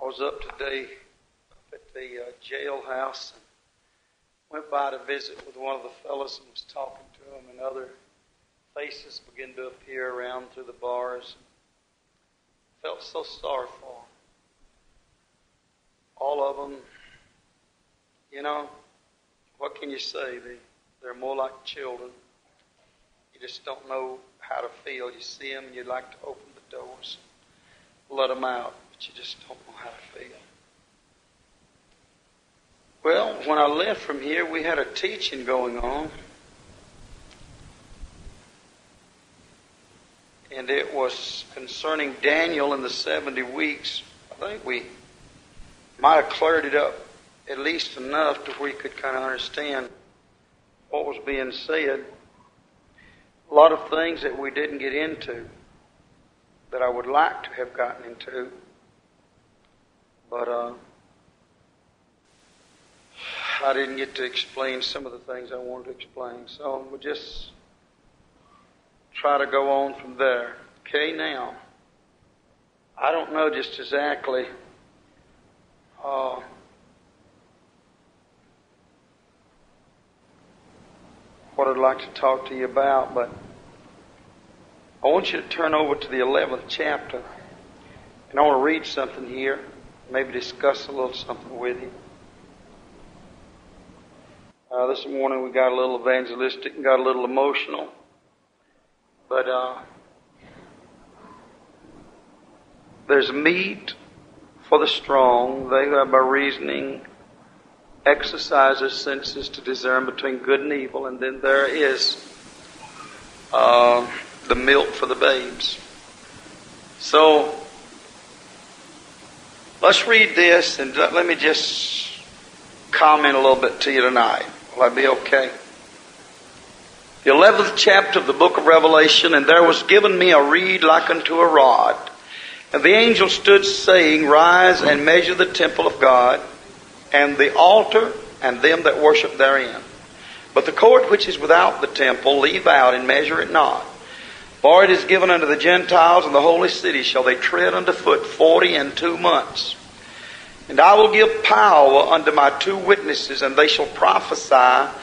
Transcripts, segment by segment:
I was up today at the jailhouse and went by to visit with one of the fellows and was talking to him, and other faces began to appear around through the bars. Felt so sorry for them. All of them, you know, what can you say? They're more like children. You just don't know how to feel. You see them and you'd like to open the doors, let them out, but you just don't know how to feel. Well, when I left from here, we had a teaching going on. And it was concerning Daniel in the 70 weeks. I think we might have cleared it up at least enough to where you could kind of understand what was being said. A lot of things that we didn't get into that I would like to have gotten into. But I didn't get to explain some of the things I wanted to explain. So we'll just try to go on from there. Okay, now, I don't know just exactly what I'd like to talk to you about, but I want you to turn over to the 11th chapter, and I want to read something here, maybe discuss a little something with you. This morning we got a little evangelistic and got a little emotional, but there's meat for the strong. They who have by reasoning exercise their senses to discern between good and evil, and then there is the milk for the babes. So let's read this, and let me just comment a little bit to you tonight. Will that be okay? The 11th chapter of the book of Revelation. And there was given me a reed like unto a rod. And the angel stood saying, Rise and measure the temple of God, and the altar, and them that worship therein. But the court which is without the temple leave out, and measure it not. For it is given unto the Gentiles, and the holy city shall they tread under foot 42 months. And I will give power unto my 2 witnesses, and they shall prophesy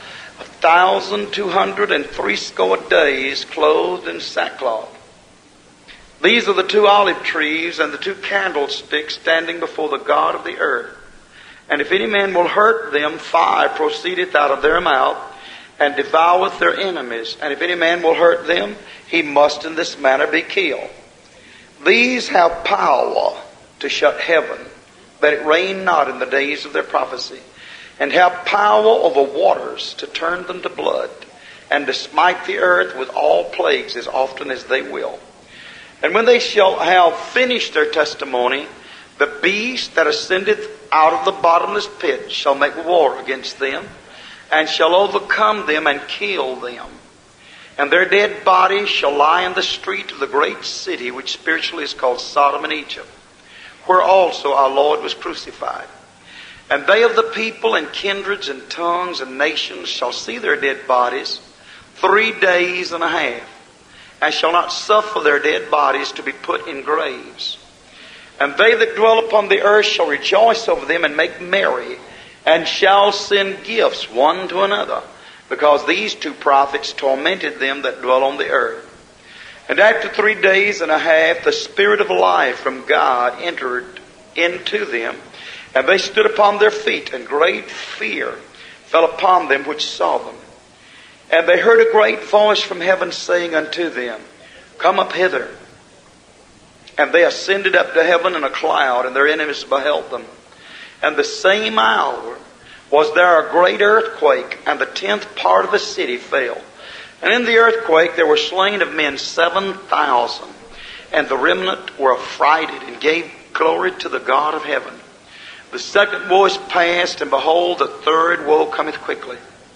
1,260 days, clothed in sackcloth. These are the 2 olive trees and the 2 candlesticks standing before the God of the earth. And if any man will hurt them, fire proceedeth out of their mouth, and devoureth their enemies. And if any man will hurt them, he must in this manner be killed. These have power to shut heaven, that it rain not in the days of their prophecy, and have power over waters to turn them to blood, and to smite the earth with all plagues as often as they will. And when they shall have finished their testimony, the beast that ascendeth out of the bottomless pit shall make war against them, and shall overcome them and kill them. And their dead bodies shall lie in the street of the great city, which spiritually is called Sodom and Egypt, where also our Lord was crucified. And they of the people and kindreds and tongues and nations shall see their dead bodies 3 days and a half, and shall not suffer their dead bodies to be put in graves. And they that dwell upon the earth shall rejoice over them and make merry, and shall send gifts one to another, because these 2 prophets tormented them that dwell on the earth. And after 3 days and a half, the Spirit of life from God entered into them, and they stood upon their feet, and great fear fell upon them which saw them. And they heard a great voice from heaven saying unto them, Come up hither. And they ascended up to heaven in a cloud, and their enemies beheld them. And the same hour was there a great earthquake, and the 10th part of the city fell. And in the earthquake there were slain of men 7,000. And the remnant were affrighted, and gave glory to the God of heaven. The second woe is past, and behold, the third woe cometh quickly.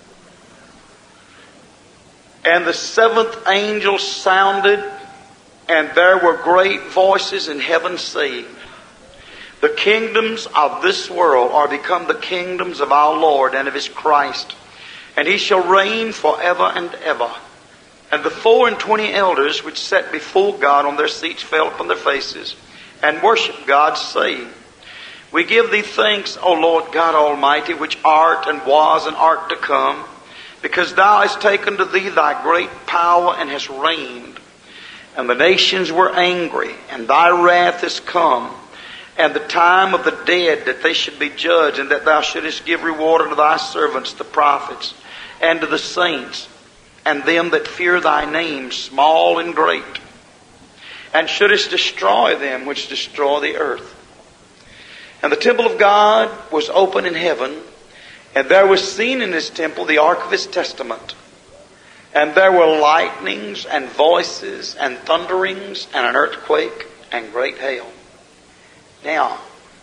And the 7th angel sounded, and there were great voices in heaven saying, The kingdoms of this world are become the kingdoms of our Lord and of His Christ, and He shall reign forever and ever. And the 24 elders which sat before God on their seats fell upon their faces, and worshiped God, saying, We give thee thanks, O Lord God Almighty, which art and was and art to come, because thou hast taken to thee thy great power and hast reigned. And the nations were angry, and thy wrath is come, and the time of the dead that they should be judged, and that thou shouldest give reward unto thy servants, the prophets, and to the saints, and them that fear thy name, small and great, and shouldest destroy them which destroy the earth. And the temple of God was open in heaven, and there was seen in his temple the ark of his testament. And there were lightnings and voices and thunderings and an earthquake and great hail. Now,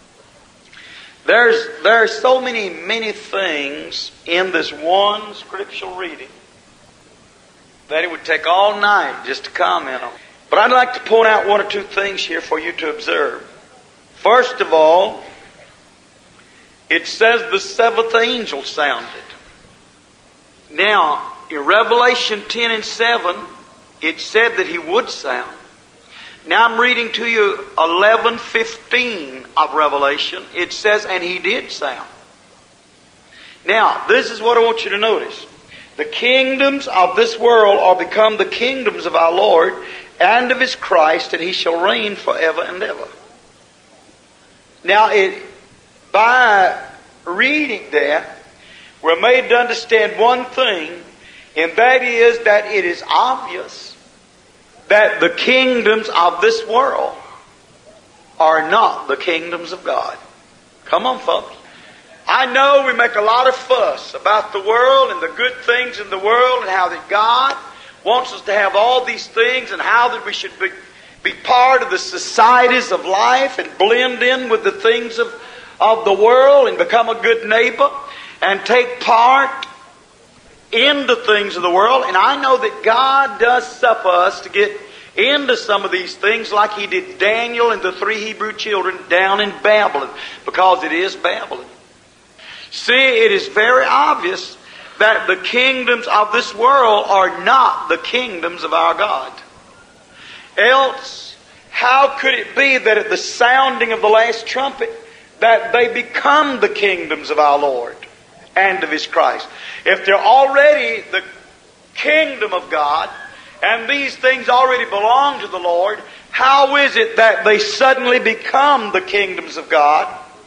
there's so many things in this one scriptural reading that it would take all night just to comment on. But I'd like to point out one or two things here for you to observe. First of all, it says the seventh angel sounded. Now, in Revelation 10 and 7, it said that he would sound. Now I'm reading to you 11:15 of Revelation. It says, and he did sound. Now, this is what I want you to notice. The kingdoms of this world are become the kingdoms of our Lord and of his Christ, and he shall reign forever and ever. Now, by reading that, we're made to understand one thing, and that is that it is obvious that the kingdoms of this world are not the kingdoms of God. Come on, folks. I know we make a lot of fuss about the world and the good things in the world and how that God wants us to have all these things and how that we should be part of the societies of life and blend in with the things of the world and become a good neighbor and take part in the things of the world. And I know that God does suffer us to get into some of these things like he did Daniel and the three Hebrew children down in Babylon, because it is Babylon. See, it is very obvious that the kingdoms of this world are not the kingdoms of our God. Else, how could it be that at the sounding of the last trumpet that they become the kingdoms of our Lord and of his Christ? If they're already the kingdom of God and these things already belong to the Lord, how is it that they suddenly become the kingdoms of God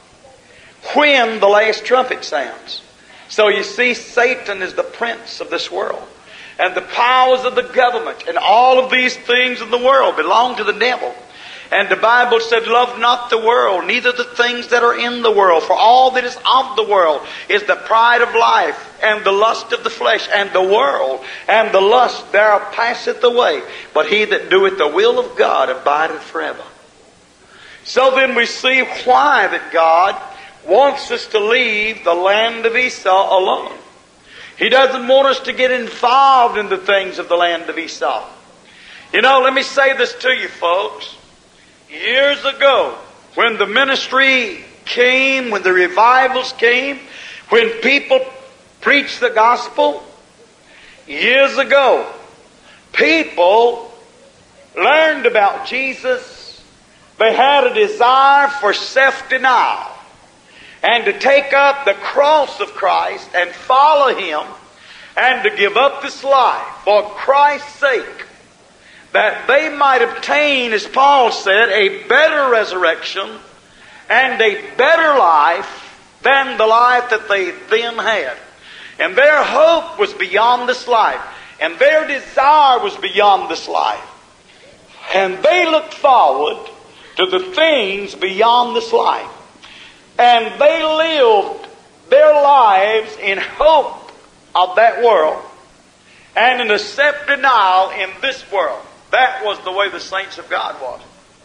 when the last trumpet sounds? So you see, Satan is the prince of this world, and the powers of the government and all of these things in the world belong to the devil. And the Bible said, love not the world, neither the things that are in the world. For all that is of the world is the pride of life, and the lust of the flesh, and the world, and the lust thereof passeth away. But he that doeth the will of God abideth forever. So then we see why that God wants us to leave the land of Esau alone. He doesn't want us to get involved in the things of the land of Esau. You know, let me say this to you, folks. Years ago, when the ministry came, when the revivals came, when people preached the gospel, years ago, people learned about Jesus. They had a desire for self-denial and to take up the cross of Christ and follow him and to give up this life for Christ's sake, that they might obtain, as Paul said, a better resurrection and a better life than the life that they then had. And their hope was beyond this life, and their desire was beyond this life. And they looked forward to the things beyond this life. And they lived their lives in hope of that world and in a self-denial in this world. That was the way the saints of God was.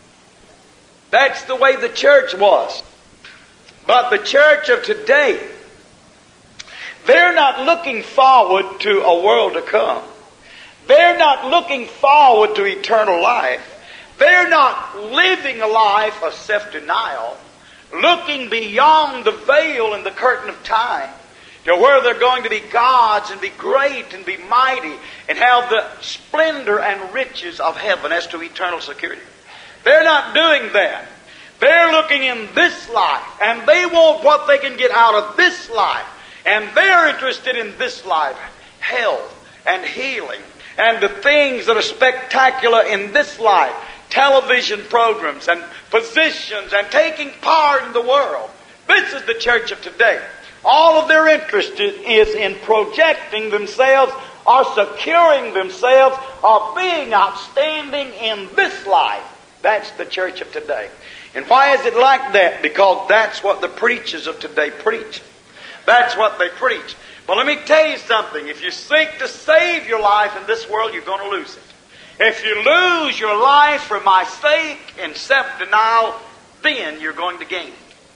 That's the way the church was. But the church of today, they're not looking forward to a world to come. They're not looking forward to eternal life. They're not living a life of self-denial, looking beyond the veil and the curtain of time to where they're going to be gods and be great and be mighty and have the splendor and riches of heaven as to eternal security. They're not doing that. They're looking in this life, and they want what they can get out of this life. And they're interested in this life, health and healing, and the things that are spectacular in this life, television programs and positions and taking part in the world. This is the church of today. All of their interest is in projecting themselves or securing themselves or being outstanding in this life. That's the church of today. And why is it like that? Because that's what the preachers of today preach. That's what they preach. But let me tell you something. If you seek to save your life in this world, you're going to lose it. If you lose your life for my sake in self-denial, then you're going to gain it.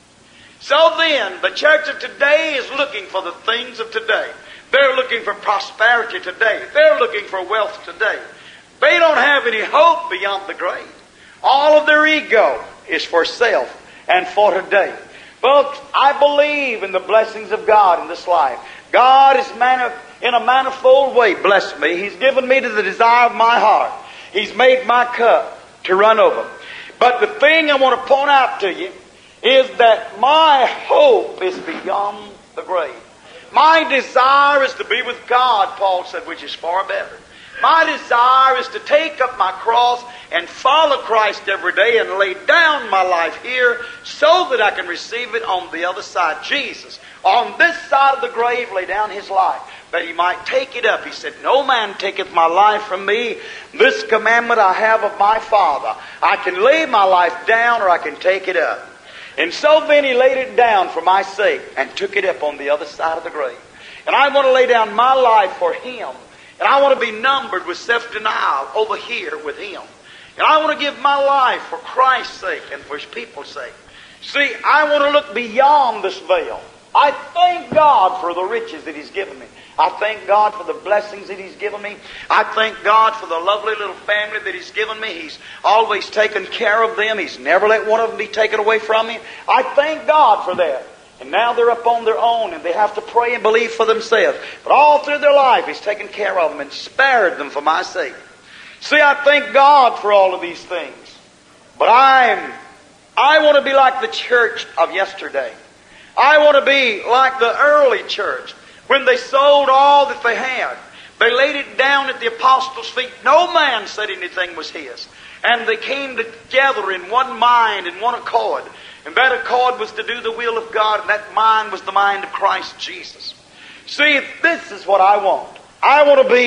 So then, the church of today is looking for the things of today. They're looking for prosperity today. They're looking for wealth today. They don't have any hope beyond the grave. All of their ego is for self and for today. Folks, I believe in the blessings of God in this life. God is in a manifold way blessed me. He's given me to the desire of my heart. He's made my cup to run over. But the thing I want to point out to you is that my hope is beyond the grave. My desire is to be with God, Paul said, which is far better. My desire is to take up my cross and follow Christ every day and lay down my life here so that I can receive it on the other side. Jesus, on this side of the grave, lay down His life, that He might take it up. He said, no man taketh my life from me. This commandment I have of my Father. I can lay my life down or I can take it up. And so then He laid it down for my sake and took it up on the other side of the grave. And I want to lay down my life for Him. And I want to be numbered with self-denial over here with Him. And I want to give my life for Christ's sake and for His people's sake. See, I want to look beyond this veil. I thank God for the riches that He's given me. I thank God for the blessings that He's given me. I thank God for the lovely little family that He's given me. He's always taken care of them. He's never let one of them be taken away from me. I thank God for that. And now they're up on their own and they have to pray and believe for themselves. But all through their life He's taken care of them and spared them for my sake. See, I thank God for all of these things. But I want to be like the church of yesterday. I want to be like the early church. When they sold all that they had, they laid it down at the apostles' feet. No man said anything was his. And they came together in one mind and one accord. And that accord was to do the will of God, and that mind was the mind of Christ Jesus. See, this is what I want. I want to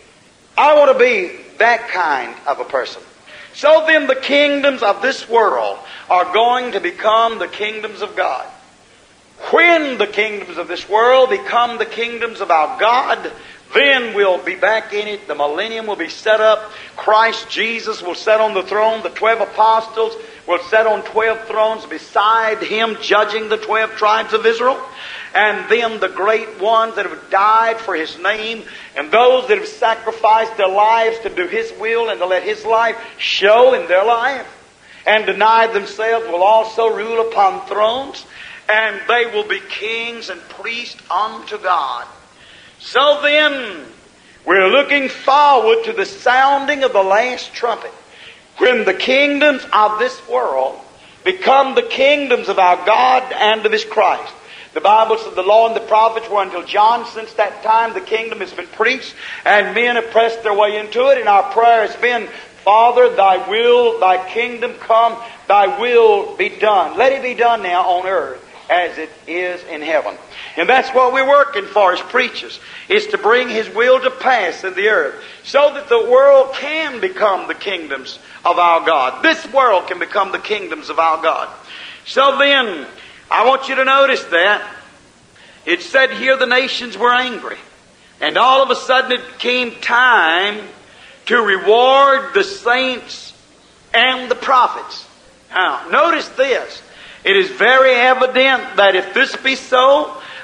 be that kind of a person. So then the kingdoms of this world are going to become the kingdoms of God. When the kingdoms of this world become the kingdoms of our God, then we'll be back in it. The millennium will be set up. Christ Jesus will sit on the throne. The 12 apostles will sit on 12 thrones beside Him, judging the 12 tribes of Israel. And then the great ones that have died for His name, and those that have sacrificed their lives to do His will and to let His life show in their life, and denied themselves, will also rule upon thrones. And they will be kings and priests unto God. So then, we're looking forward to the sounding of the last trumpet, when the kingdoms of this world become the kingdoms of our God and of His Christ. The Bible says the law and the prophets were until John. Since that time the kingdom has been preached and men have pressed their way into it, and our prayer has been, Father, Thy will, Thy kingdom come, Thy will be done. Let it be done now on earth as it is in heaven. And that's what we're working for as preachers, is to bring His will to pass in the earth, so that the world can become the kingdoms of our God. This world can become the kingdoms of our God. So then, I want you to notice that it said here the nations were angry. And all of a sudden it came time to reward the saints and the prophets. Now, notice this. It is very evident that if this be so,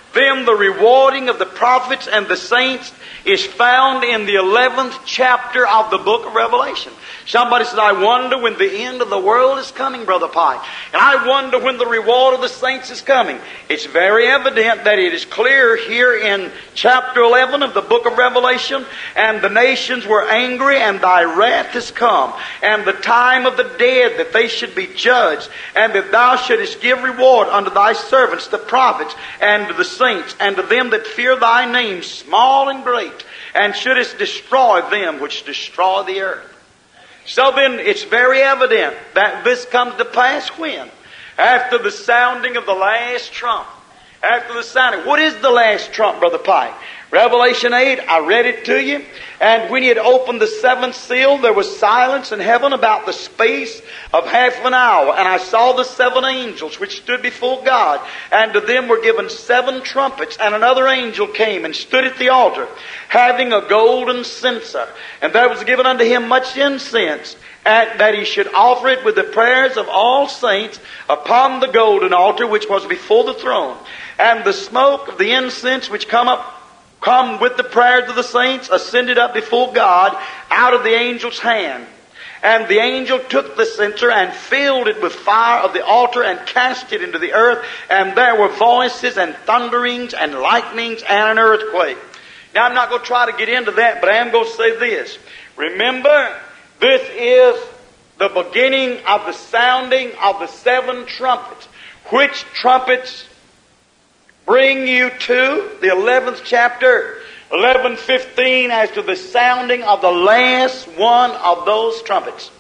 them the rewarding of the prophets and the saints is found in the 11th chapter of the book of Revelation. Somebody said, I wonder when the end of the world is coming, Brother Pike. And I wonder when the reward of the saints is coming. It's very evident that it is clear here in chapter 11 of the book of Revelation. And the nations were angry, and thy wrath is come. And the time of the dead, that they should be judged. And that thou shouldest give reward unto thy servants, the prophets, and to the saints, and to them that fear thy name, small and great. And shouldest destroy them which destroy the earth. So then, it's very evident that this comes to pass when? After the sounding of the last trump. After the sounding. What is the last trump, Brother Pike? Revelation 8, I read it to you. And when he had opened the seventh seal, there was silence in heaven about the space of half an hour. And I saw the seven angels which stood before God. And to them were given seven trumpets. And another angel came and stood at the altar, having a golden censer. And there was given unto him much incense, and that he should offer it with the prayers of all saints upon the golden altar which was before the throne. And the smoke of the incense which come with the prayers of the saints ascended up before God out of the angel's hand. And the angel took the censer and filled it with fire of the altar and cast it into the earth. And there were voices and thunderings and lightnings and an earthquake. Now, I'm not going to try to get into that, but I am going to say this. Remember, this is the beginning of the sounding of the seven trumpets. Which trumpets bring you to the 11th chapter, 11:15, as to the sounding of the last one of those trumpets.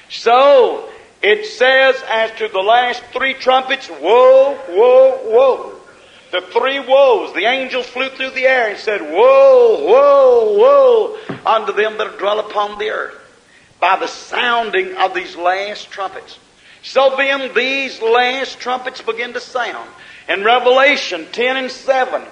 So, it says as to the last three trumpets, woe, woe, woe. The three woes. The angel flew through the air and said, woe, woe, woe unto them that dwell upon the earth, by the sounding of these last trumpets. So then these last trumpets begin to sound. In Revelation 10 and 7,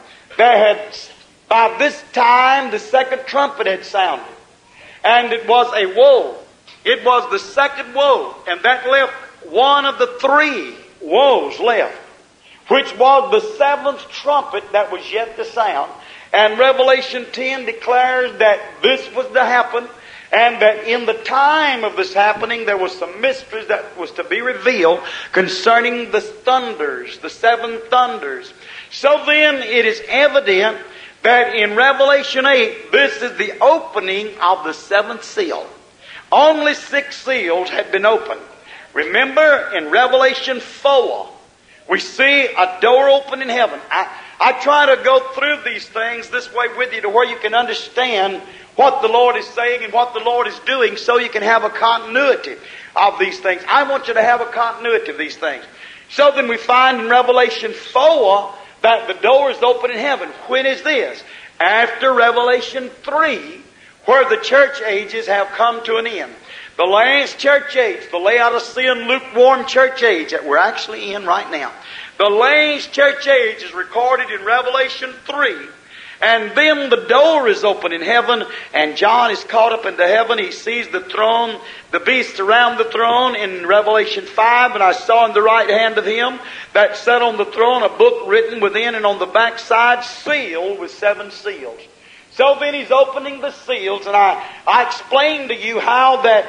by this time the second trumpet had sounded. And it was a woe. It was the second woe. And that left one of the three woes left, which was the seventh trumpet that was yet to sound. And Revelation 10 declares that this was to happen, and that in the time of this happening there was some mysteries that was to be revealed concerning the thunders, the seven thunders. So then it is evident that in Revelation 8, this is the opening of the seventh seal. Only 6 seals had been opened. Remember, in Revelation 4, we see a door open in heaven. I try to go through these things this way with you to where you can understand what the Lord is saying and what the Lord is doing, so you can have a continuity of these things. I want you to have a continuity of these things. So then we find in Revelation 4 that the door is open in heaven. When is this? After Revelation 3, where the church ages have come to an end. The last church age, the Laodicean lukewarm church age that we're actually in right now. The last church age is recorded in Revelation 3. And then the door is open in heaven, and John is caught up into heaven. He sees the throne, the beasts around the throne in Revelation 5. And I saw in the right hand of him that sat on the throne a book written within and on the backside, sealed with 7 seals. So then he's opening the seals, and I explained to you how that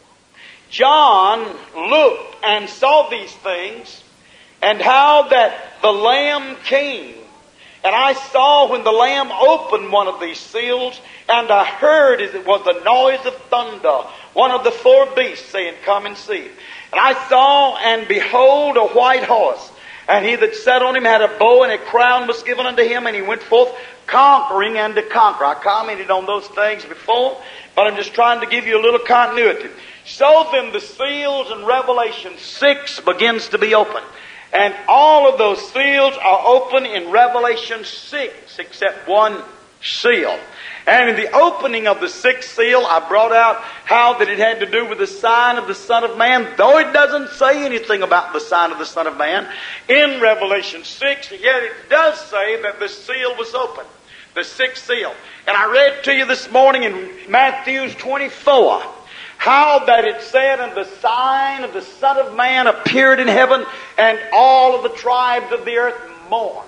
John looked and saw these things, and how that the Lamb came. And I saw when the Lamb opened one of these seals, and I heard as it was the noise of thunder, one of the 4 beasts saying, come and see. And I saw, and behold, a white horse. And he that sat on him had a bow, and a crown was given unto him, and he went forth conquering and to conquer. I commented on those things before, but I'm just trying to give you a little continuity. So then the seals in Revelation 6 begins to be opened. And all of those seals are open in Revelation 6, except one seal. And in the opening of the 6th seal, I brought out how that it had to do with the sign of the Son of Man, though it doesn't say anything about the sign of the Son of Man in Revelation 6, yet it does say that the seal was open, the 6th seal. And I read to you this morning in Matthew 24, how that it said, and the sign of the Son of Man appeared in heaven, and all of the tribes of the earth mourned.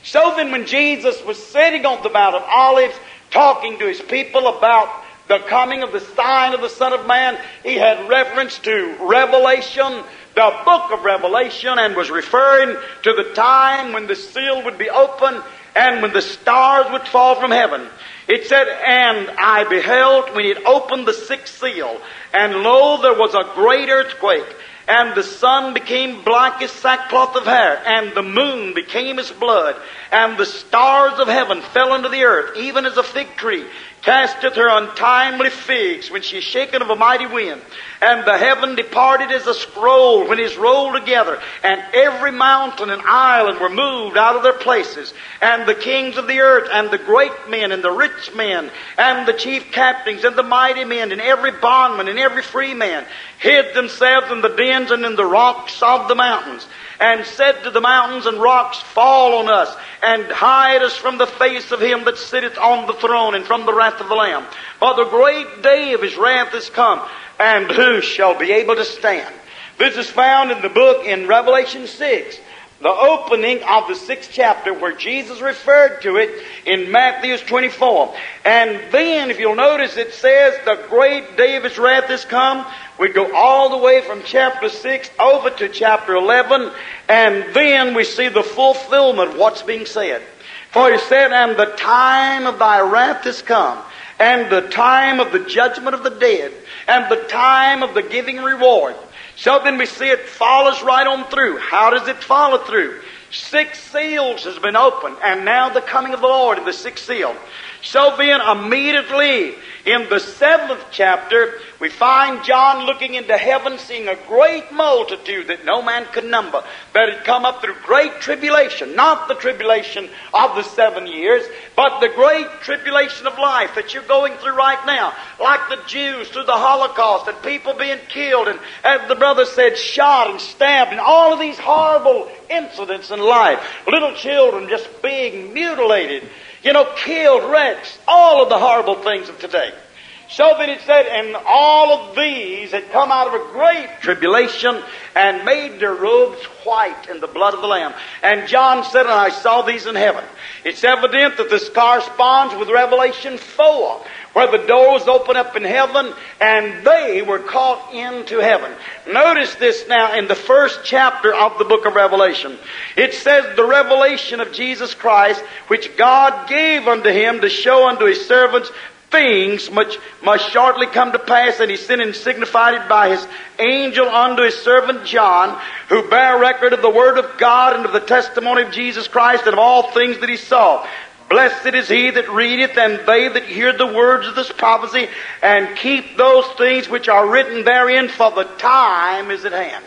So then when Jesus was sitting on the Mount of Olives, talking to his people about the coming of the sign of the Son of Man, he had reference to Revelation, the book of Revelation, and was referring to the time when the seal would be opened and when the stars would fall from heaven. It said, and I beheld when it opened the sixth seal, and lo, there was a great earthquake, and the sun became black as sackcloth of hair, and the moon became as blood, and the stars of heaven fell unto the earth, even as a fig tree casteth her untimely figs when she is shaken of a mighty wind. And the heaven departed as a scroll when it is rolled together, and every mountain and island were moved out of their places. And the kings of the earth, and the great men, and the rich men, and the chief captains, and the mighty men, and every bondman, and every free man, hid themselves in the dens and in the rocks of the mountains, and said to the mountains and rocks, fall on us, and hide us from the face of him that sitteth on the throne, and from the wrath of the Lamb. For the great day of his wrath is come, and who shall be able to stand? This is found in the book in Revelation 6, the opening of the 6th chapter, where Jesus referred to it in Matthew 24. And then, if you'll notice, it says, the great day of his wrath is come. We go all the way from chapter 6 over to chapter 11, and then we see the fulfillment of what's being said. For he said, and the time of thy wrath is come, and the time of the judgment of the dead, and the time of the giving reward. So then we see it follows right on through. How does it follow through? 6 seals has been opened, and now the coming of the Lord in the 6th seal. So then immediately in the 7th chapter, we find John looking into heaven, seeing a great multitude that no man could number, that had come up through great tribulation, not the tribulation of the 7 years, but the great tribulation of life that you're going through right now, like the Jews through the Holocaust, and people being killed, and as the brother said, shot and stabbed, and all of these horrible incidents in life, little children just being mutilated, killed, wrecks, all of the horrible things of today. So then it said, and all of these had come out of a great tribulation and made their robes white in the blood of the Lamb. And John said, and I saw these in heaven. It's evident that this corresponds with Revelation 4, where the door was opened up in heaven and they were caught into heaven. Notice this now in the 1st chapter of the book of Revelation. It says, the revelation of Jesus Christ, which God gave unto him to show unto his servants things which must shortly come to pass, and he sent and signified it by his angel unto his servant John, who bare record of the word of God and of the testimony of Jesus Christ and of all things that he saw. Blessed is he that readeth, and they that hear the words of this prophecy, and keep those things which are written therein, for the time is at hand.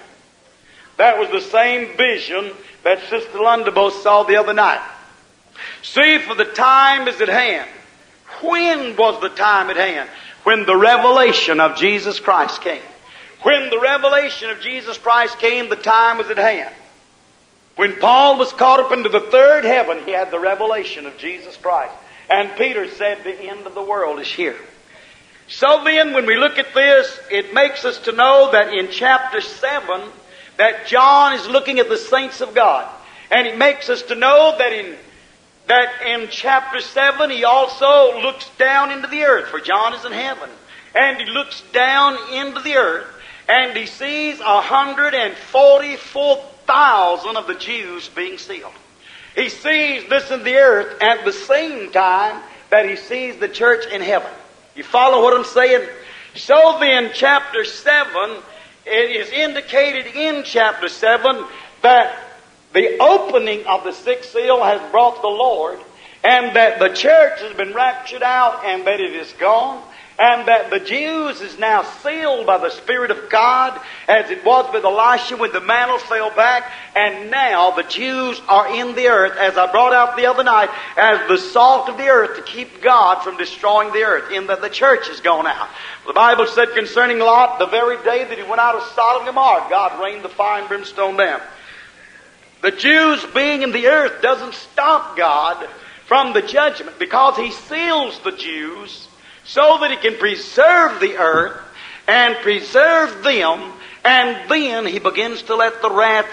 That was the same vision that Sister Lundebo saw the other night. See, for the time is at hand. When was the time at hand? When the revelation of Jesus Christ came. When the revelation of Jesus Christ came, the time was at hand. When Paul was caught up into the 3rd heaven, he had the revelation of Jesus Christ. And Peter said, the end of the world is here. So then, when we look at this, it makes us to know that in chapter 7, that John is looking at the saints of God. And it makes us to know that in chapter 7, he also looks down into the earth, for John is in heaven. And he looks down into the earth, and he sees 144,000 of the Jews being sealed. He sees this in the earth at the same time that he sees the church in heaven. You follow what I'm saying? So then, chapter 7, it is indicated in chapter 7 that the opening of the 6th seal has brought the Lord, and that the church has been raptured out, and that it is gone, and that the Jews is now sealed by the Spirit of God, as it was with Elisha when the mantle fell back, and now the Jews are in the earth, as I brought out the other night, as the salt of the earth to keep God from destroying the earth, in that the church has gone out. The Bible said concerning Lot, the very day that he went out of Sodom and Gomorrah, God rained the fire and brimstone down. The Jews being in the earth doesn't stop God from the judgment, because he seals the Jews so that he can preserve the earth and preserve them, and then he begins to let the wrath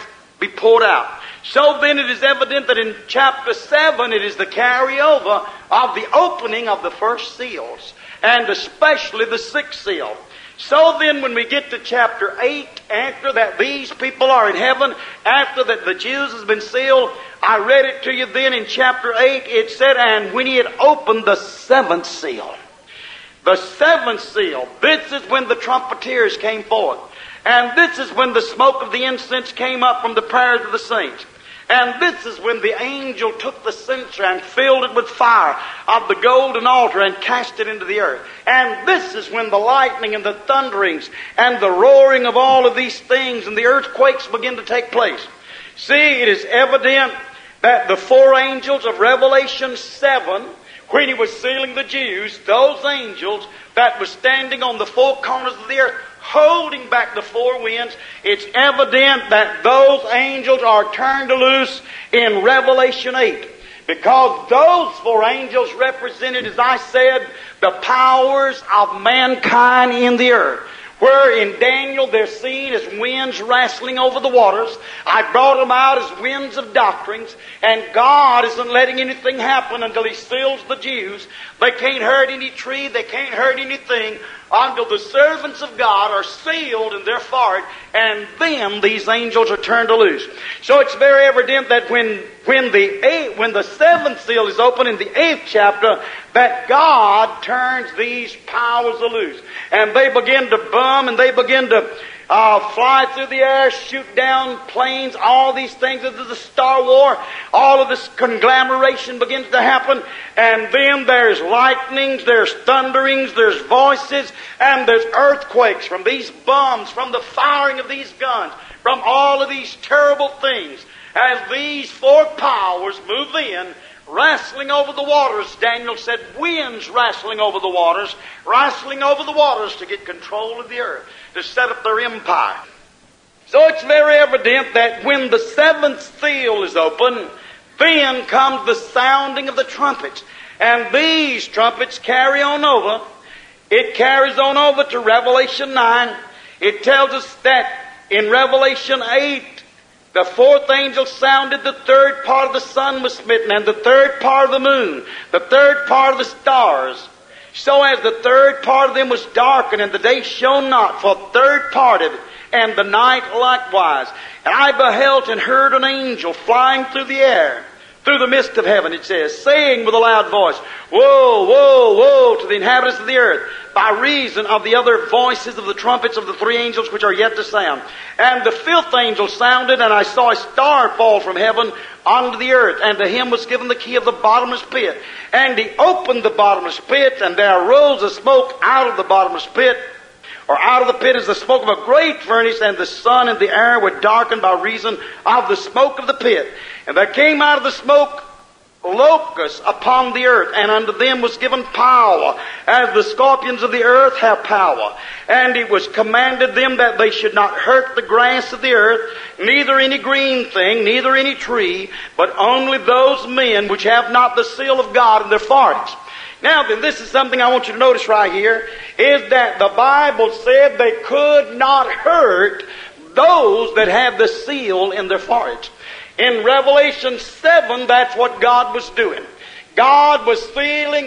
be poured out. So then it is evident that in chapter 7 it is the carryover of the opening of the first seals, and especially the sixth seal. So then when we get to chapter 8, after that these people are in heaven, after that the Jews has been sealed, I read it to you then in chapter 8, it said, and when he had opened the seventh seal. The seventh seal, this is when the trumpeters came forth. And this is when the smoke of the incense came up from the prayers of the saints. And this is when the angel took the censer and filled it with fire of the golden altar and cast it into the earth. And this is when the lightning and the thunderings and the roaring of all of these things and the earthquakes begin to take place. See, it is evident that the four angels of Revelation 7, when he was sealing the Jews, those angels that were standing on the four corners of the earth, holding back the four winds, it's evident that those angels are turned loose in Revelation 8. Because those four angels represented, as I said, the powers of mankind in the earth. Where in Daniel they're seen as winds wrestling over the waters. I brought them out as winds of doctrines. And God isn't letting anything happen until He seals the Jews. They can't hurt any tree, they can't hurt anything until the servants of God are sealed in their forehead, and then these angels are turned loose. So it's very evident that when the seventh seal is opened in the 8th chapter, that God turns these powers loose. And they begin to bum, and they begin to fly through the air, shoot down planes, all these things. This is the Star War. All of this conglomeration begins to happen. And then there's lightnings, there's thunderings, there's voices, and there's earthquakes from these bombs, from the firing of these guns, from all of these terrible things. As these four powers move in, wrestling over the waters, Daniel said, winds wrestling over the waters to get control of the earth, to set up their empire. So it's very evident that when the seventh seal is open, then comes the sounding of the trumpets. And these trumpets carry on over. It carries on over to Revelation 9. It tells us that in Revelation 8, the fourth angel sounded, the third part of the sun was smitten, and the third part of the moon, the third part of the stars. So as the third part of them was darkened, and the day shone not for a third part of it, and the night likewise. And I beheld and heard an angel flying through the air, through the midst of heaven, it says, saying with a loud voice, Woe, woe, woe to the inhabitants of the earth, by reason of the other voices of the trumpets of the three angels which are yet to sound. And the fifth angel sounded, and I saw a star fall from heaven onto the earth, and to him was given the key of the bottomless pit. And he opened the bottomless pit, and there arose a smoke out of the bottomless pit, or out of the pit is the smoke of a great furnace, and the sun and the air were darkened by reason of the smoke of the pit. And there came out of the smoke locusts upon the earth, and unto them was given power, as the scorpions of the earth have power. And it was commanded them that they should not hurt the grass of the earth, neither any green thing, neither any tree, but only those men which have not the seal of God in their foreheads. Now then, this is something I want you to notice right here, is that the Bible said they could not hurt those that had the seal in their foreheads. In Revelation 7, that's what God was doing. God was sealing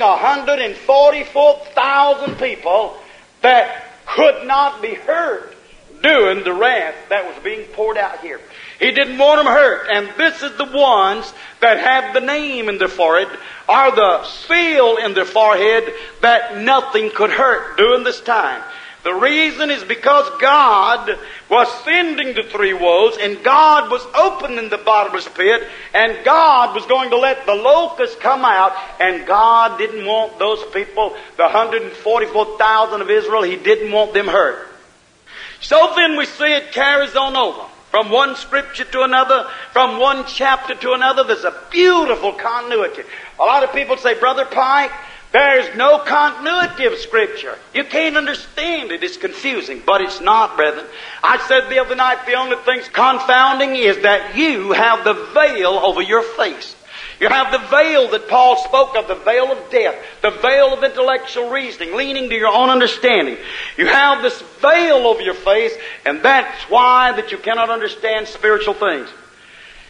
144,000 people that could not be hurt during the wrath that was being poured out here. He didn't want them hurt. And this is the ones that have the name in their forehead, or the seal in their forehead, that nothing could hurt during this time. The reason is because God was sending the three woes, and God was opening the bottomless pit, and God was going to let the locusts come out, and God didn't want those people, the 144,000 of Israel, He didn't want them hurt. So then we see it carries on over. From one scripture to another, from one chapter to another, there's a beautiful continuity. A lot of people say, Brother Pike, there's no continuity of Scripture. You can't understand it. It's confusing. But it's not, brethren. I said the other night, the only thing's confounding is that you have the veil over your face. You have the veil that Paul spoke of, the veil of death, the veil of intellectual reasoning, leaning to your own understanding. You have this veil over your face, and that's why that you cannot understand spiritual things.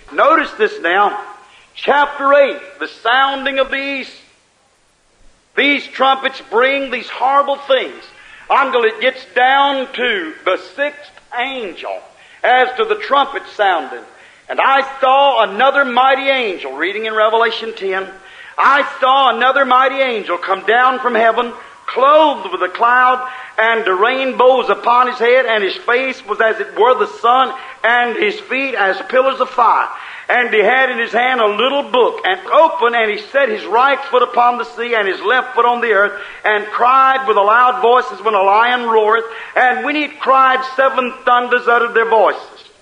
Notice this now. Chapter 8, the sounding of the east. These trumpets bring these horrible things until it gets down to the sixth angel as to the trumpet sounding. And I saw another mighty angel, reading in Revelation 10, I saw another mighty angel come down from heaven, clothed with a cloud, and the rainbows upon his head, and his face was as it were the sun, and his feet as pillars of fire. And he had in his hand a little book, and open, and he set his right foot upon the sea, and his left foot on the earth, and cried with a loud voice as when a lion roareth. And when he had cried, 7 thunders uttered their voices.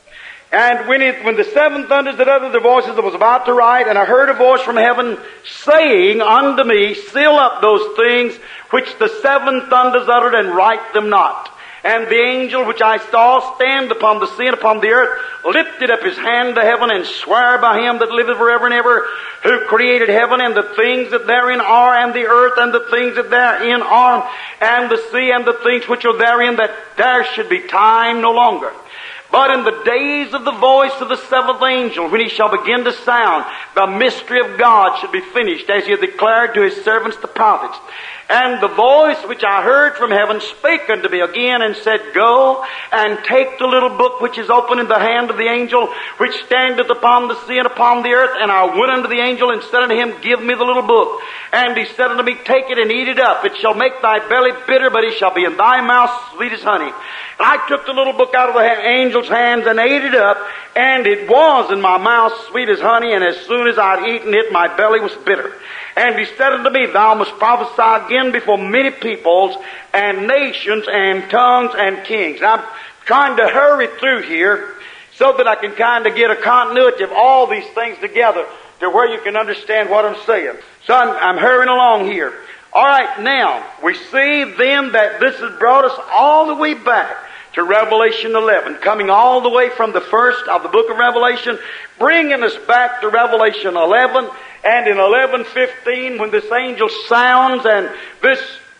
And when the 7 thunders that uttered their voices, I was about to write, and I heard a voice from heaven saying unto me, Seal up those things which the 7 thunders uttered, and write them not. And the angel which I saw stand upon the sea and upon the earth lifted up his hand to heaven and sware by him that liveth forever and ever, who created heaven and the things that therein are, and the earth and the things that therein are, and the sea and the things which are therein, that there should be time no longer. But in the days of the voice of the 7th angel, when he shall begin to sound, the mystery of God should be finished, as he had declared to his servants the prophets. And the voice which I heard from heaven spake unto me again, and said, Go and take the little book which is open in the hand of the angel which standeth upon the sea and upon the earth. And I went unto the angel and said unto him, Give me the little book. And he said unto me, Take it and eat it up. It shall make thy belly bitter, but it shall be in thy mouth sweet as honey. And I took the little book out of the angel's hands and ate it up, and it was in my mouth sweet as honey, and as soon as I had eaten it, my belly was bitter. And he said unto me, Thou must prophesy again before many peoples and nations and tongues and kings. Now, I'm trying to hurry through here so that I can kind of get a continuity of all these things together to where you can understand what I'm saying. So I'm hurrying along here. All right, now, we see then that this has brought us all the way back to Revelation 11, coming all the way from the first of the book of Revelation, bringing us back to Revelation 11, and in 11:15, when this angel sounds and this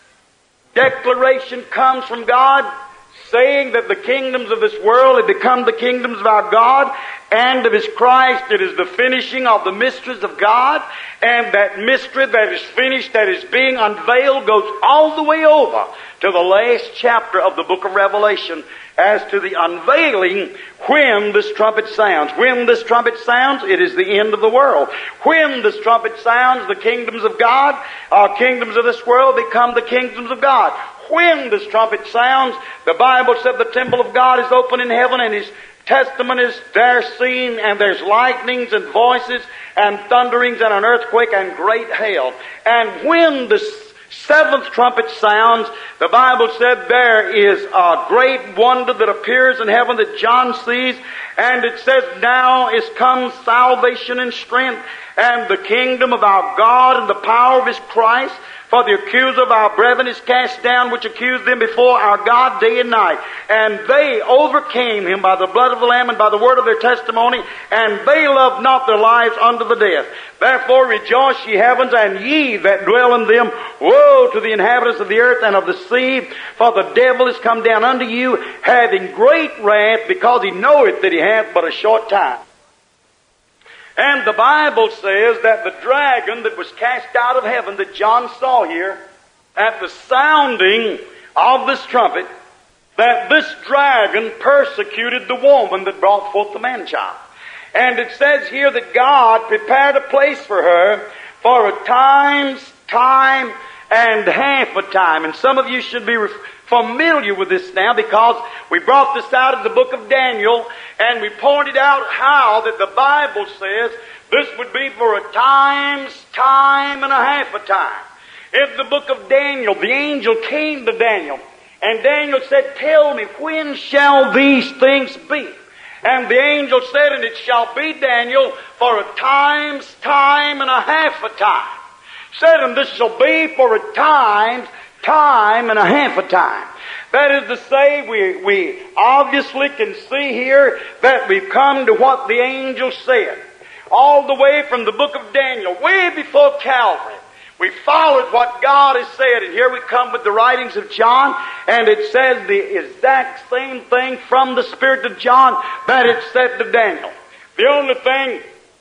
declaration comes from God, saying that the kingdoms of this world have become the kingdoms of our God and of His Christ. It is the finishing of the mysteries of God, and that mystery that is finished, that is being unveiled, goes all the way over to the last chapter of the book of Revelation as to the unveiling when this trumpet sounds. When this trumpet sounds, it is the end of the world. When this trumpet sounds, the kingdoms of God, kingdoms of this world, become the kingdoms of God. When this trumpet sounds, the Bible said the temple of God is open in heaven, and His testament is there seen, and there's lightnings and voices and thunderings and an earthquake and great hail. And when the 7th trumpet sounds, the Bible said there is a great wonder that appears in heaven that John sees, and it says, Now is come salvation and strength, and the kingdom of our God and the power of His Christ. For the accuser of our brethren is cast down, which accused them before our God day and night. And they overcame him by the blood of the Lamb and by the word of their testimony, and they loved not their lives unto the death. Therefore rejoice, ye heavens, and ye that dwell in them. Woe to the inhabitants of the earth and of the sea, for the devil is come down unto you, having great wrath, because he knoweth that he hath but a short time. And the Bible says that the dragon that was cast out of heaven that John saw here, at the sounding of this trumpet, that this dragon persecuted the woman that brought forth the man-child. And it says here that God prepared a place for her for a time and half a time. And some of you should be familiar with this now, because we brought this out of the book of Daniel, and we pointed out how that the Bible says this would be for a time and a half a time. In the book of Daniel, the angel came to Daniel, and Daniel said, Tell me, when shall these things be? And the angel said, And it shall be, Daniel, for a time and a half a time. Said, And this shall be for a time and a half a time. That is to say, we obviously can see here that we've come to what the angel said. All the way from the book of Daniel, way before Calvary, we followed what God has said. And here we come with the writings of John, and it says the exact same thing from the Spirit of John that it said to Daniel. The only thing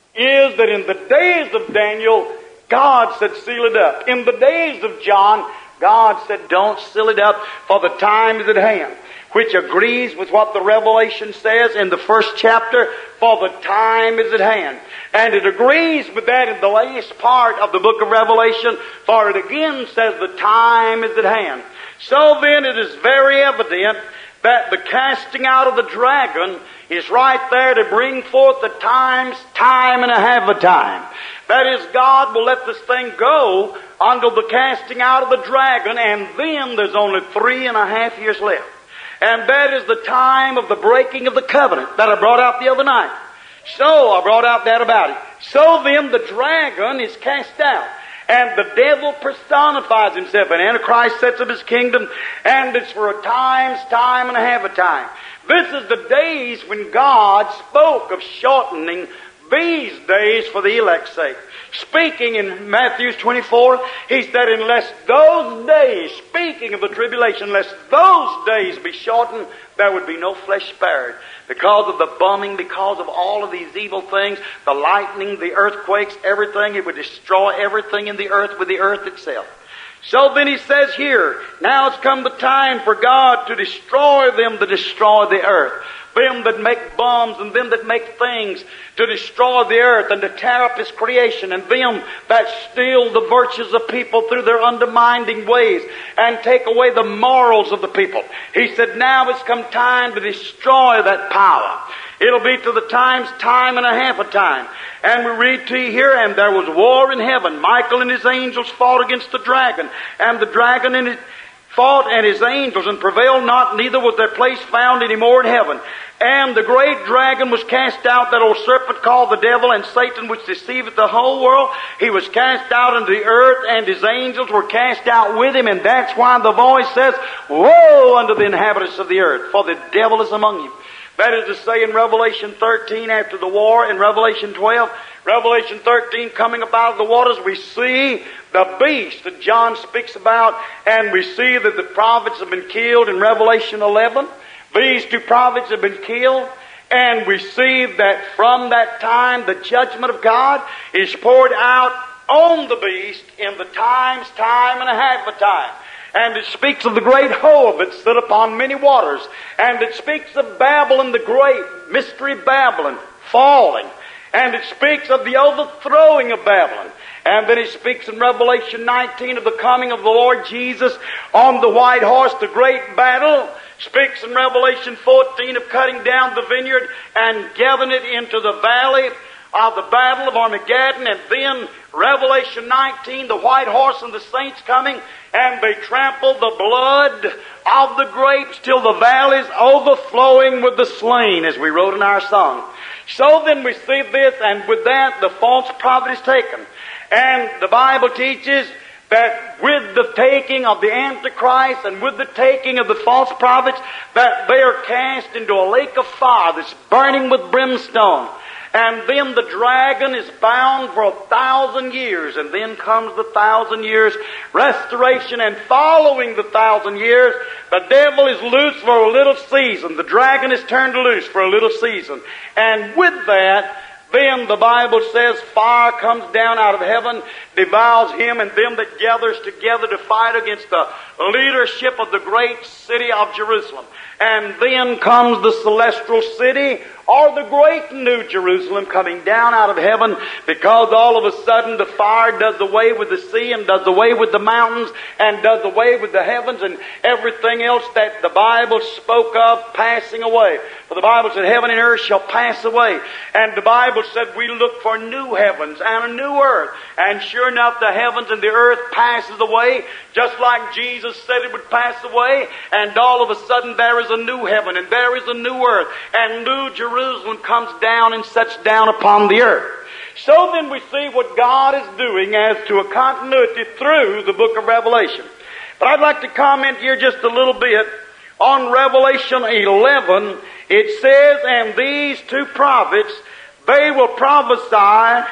is that in the days of Daniel, God said, seal it up. In the days of John, God said, don't seal it up, for the time is at hand. Which agrees with what the Revelation says in the first chapter, for the time is at hand. And it agrees with that in the last part of the book of Revelation, for it again says the time is at hand. So then it is very evident that the casting out of the dragon is right there to bring forth the time and a half a time. That is, God will let this thing go until the casting out of the dragon, and then there's only 3.5 years left. And that is the time of the breaking of the covenant that I brought out the other night. So I brought out that about it. So then the dragon is cast out. And the devil personifies himself. And Antichrist sets up his kingdom. And it's for a time and a half a time. This is the days when God spoke of shortening these days for the elect's sake. Speaking in Matthew 24, he said, unless those days, speaking of the tribulation, unless those days be shortened, there would be no flesh spared. Because of the bombing, because of all of these evil things, the lightning, the earthquakes, everything, it would destroy everything in the earth with the earth itself. So then he says here, now it's come the time for God to destroy them that destroy the earth. Them that make bombs and them that make things to destroy the earth and to tear up His creation, and them that steal the virtues of people through their undermining ways and take away the morals of the people. He said, now it's come time to destroy that power. It'll be to the time and a half a time. And we read to you here, and there was war in heaven. Michael and his angels fought against the dragon, and the dragon and fought and his angels, and prevailed not, neither was their place found any more in heaven. And the great dragon was cast out, that old serpent called the devil and Satan, which deceiveth the whole world. He was cast out into the earth, and his angels were cast out with him. And that's why the voice says, woe unto the inhabitants of the earth, for the devil is among you. That is to say, in Revelation 13, after the war, in Revelation 12, Revelation 13, coming up out of the waters, we see the beast that John speaks about, and we see that the prophets have been killed in Revelation 11. These 2 prophets have been killed, and we see that from that time the judgment of God is poured out on the beast in the time and a half a time. And it speaks of the great whore that stood upon many waters. And it speaks of Babylon the Great, mystery Babylon, falling. And it speaks of the overthrowing of Babylon. And then it speaks in Revelation 19 of the coming of the Lord Jesus on the white horse, the great battle. Speaks in Revelation 14 of cutting down the vineyard and gathering it into the valley of the battle of Armageddon. And then Revelation 19, the white horse and the saints coming, and they trample the blood of the grapes till the valleys overflowing with the slain, as we wrote in our song. So then we see this, and with that the false prophet is taken. And the Bible teaches that with the taking of the Antichrist and with the taking of the false prophets, that they are cast into a lake of fire that's burning with brimstone. And then the dragon is bound for 1,000 years. And then comes the 1,000 years restoration. And following the 1,000 years, the devil is loose for a little season. The dragon is turned loose for a little season. And with that, then the Bible says fire comes down out of heaven, devours him and them that gathers together to fight against the leadership of the great city of Jerusalem. And then comes the celestial city, or the great New Jerusalem, coming down out of heaven, because all of a sudden the fire does away with the sea and does away with the mountains and does away with the heavens and everything else that the Bible spoke of passing away. For the Bible said heaven and earth shall pass away. And the Bible said we look for new heavens and a new earth. And sure enough, the heavens and the earth passes away, just like Jesus said it would pass away. And all of a sudden there is a new heaven and there is a new earth. And New Jerusalem comes down and sets down upon the earth. So then we see what God is doing as to a continuity through the book of Revelation. But I'd like to comment here just a little bit on Revelation 11. It says, and these 2 prophets, they will prophesy,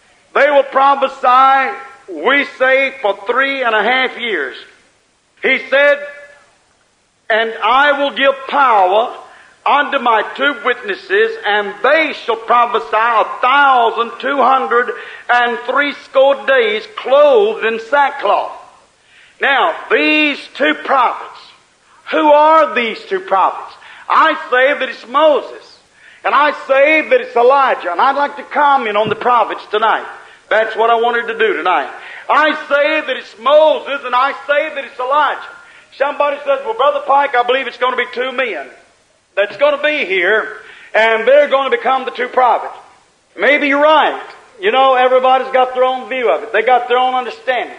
we say, for 3.5 years. He said, and I will give power unto my two witnesses, and they shall prophesy 1,260 days, clothed in sackcloth. Now, these two prophets, who are these two prophets? I say that it's Moses, and I say that it's Elijah, and I'd like to comment on the prophets tonight. That's what I wanted to do tonight. I say that it's Moses, and I say that it's Elijah. Somebody says, well, Brother Pike, I believe it's going to be two men that's going to be here, and they're going to become the two prophets. Maybe you're right. You know, everybody's got their own view of it. They got their own understanding.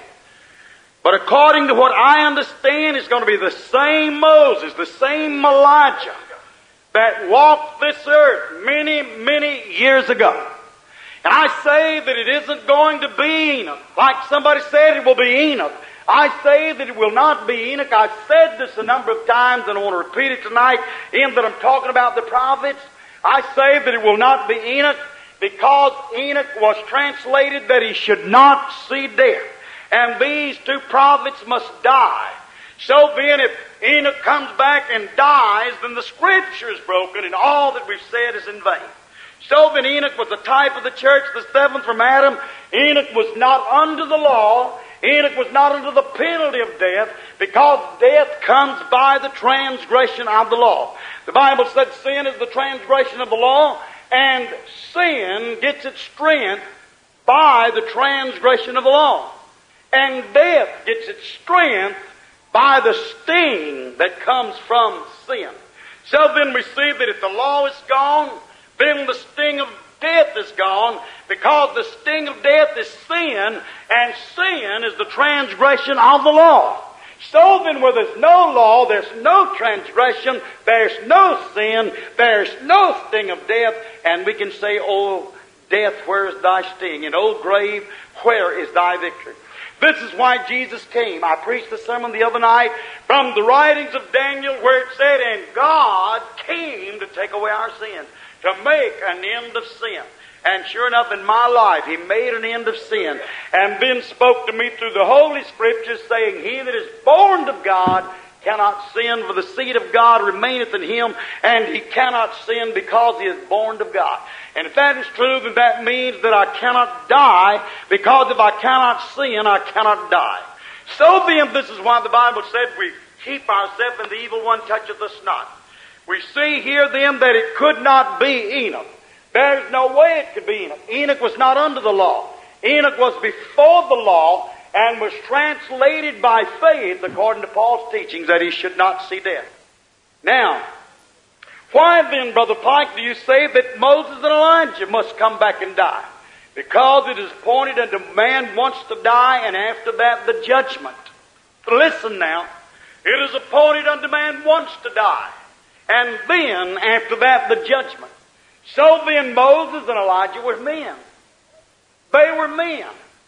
But according to what I understand, it's going to be the same Moses, the same Elijah that walked this earth many, many years ago. And I say that it isn't going to be Enoch. Like somebody said, it will be Enoch. I say that it will not be Enoch. I've said this a number of times, and I want to repeat it tonight, in that I'm talking about the prophets. I say that it will not be Enoch, because Enoch was translated that he should not see death. And these two prophets must die. So then, if Enoch comes back and dies, then the Scripture is broken, and all that we've said is in vain. So then Enoch was a type of the church, the seventh from Adam. Enoch was not under the law. Enoch was not under the penalty of death, because death comes by the transgression of the law. The Bible said sin is the transgression of the law, and sin gets its strength by the transgression of the law. And death gets its strength by the sting that comes from sin. So then we see that if the law is gone, then the sting of death is gone, because the sting of death is sin, and sin is the transgression of the law. So then, where there's no law, there's no transgression, there's no sin, there's no sting of death, and we can say, "O death, where is thy sting? And O grave, where is thy victory?" This is why Jesus came. I preached a sermon the other night from the writings of Daniel, where it said, "And God came to take away our sins, to make an end of sin." And sure enough, in my life, He made an end of sin, and then spoke to me through the Holy Scriptures, saying, "He that is born of God cannot sin, for the seed of God remaineth in him, and he cannot sin because he is born of God." And if that is true, then that means that I cannot die, because if I cannot sin, I cannot die. So then, this is why the Bible said we keep ourselves, and the evil one toucheth us not. We see here then that it could not be Enoch. There's no way it could be Enoch. Enoch was not under the law. Enoch was before the law, and was translated by faith, according to Paul's teachings, that he should not see death. Now, why then, Brother Pike, do you say that Moses and Elijah must come back and die? Because it is appointed unto man once to die, and after that the judgment. Listen now. It is appointed unto man once to die, and then after that the judgment. So then Moses and Elijah were men. They were men.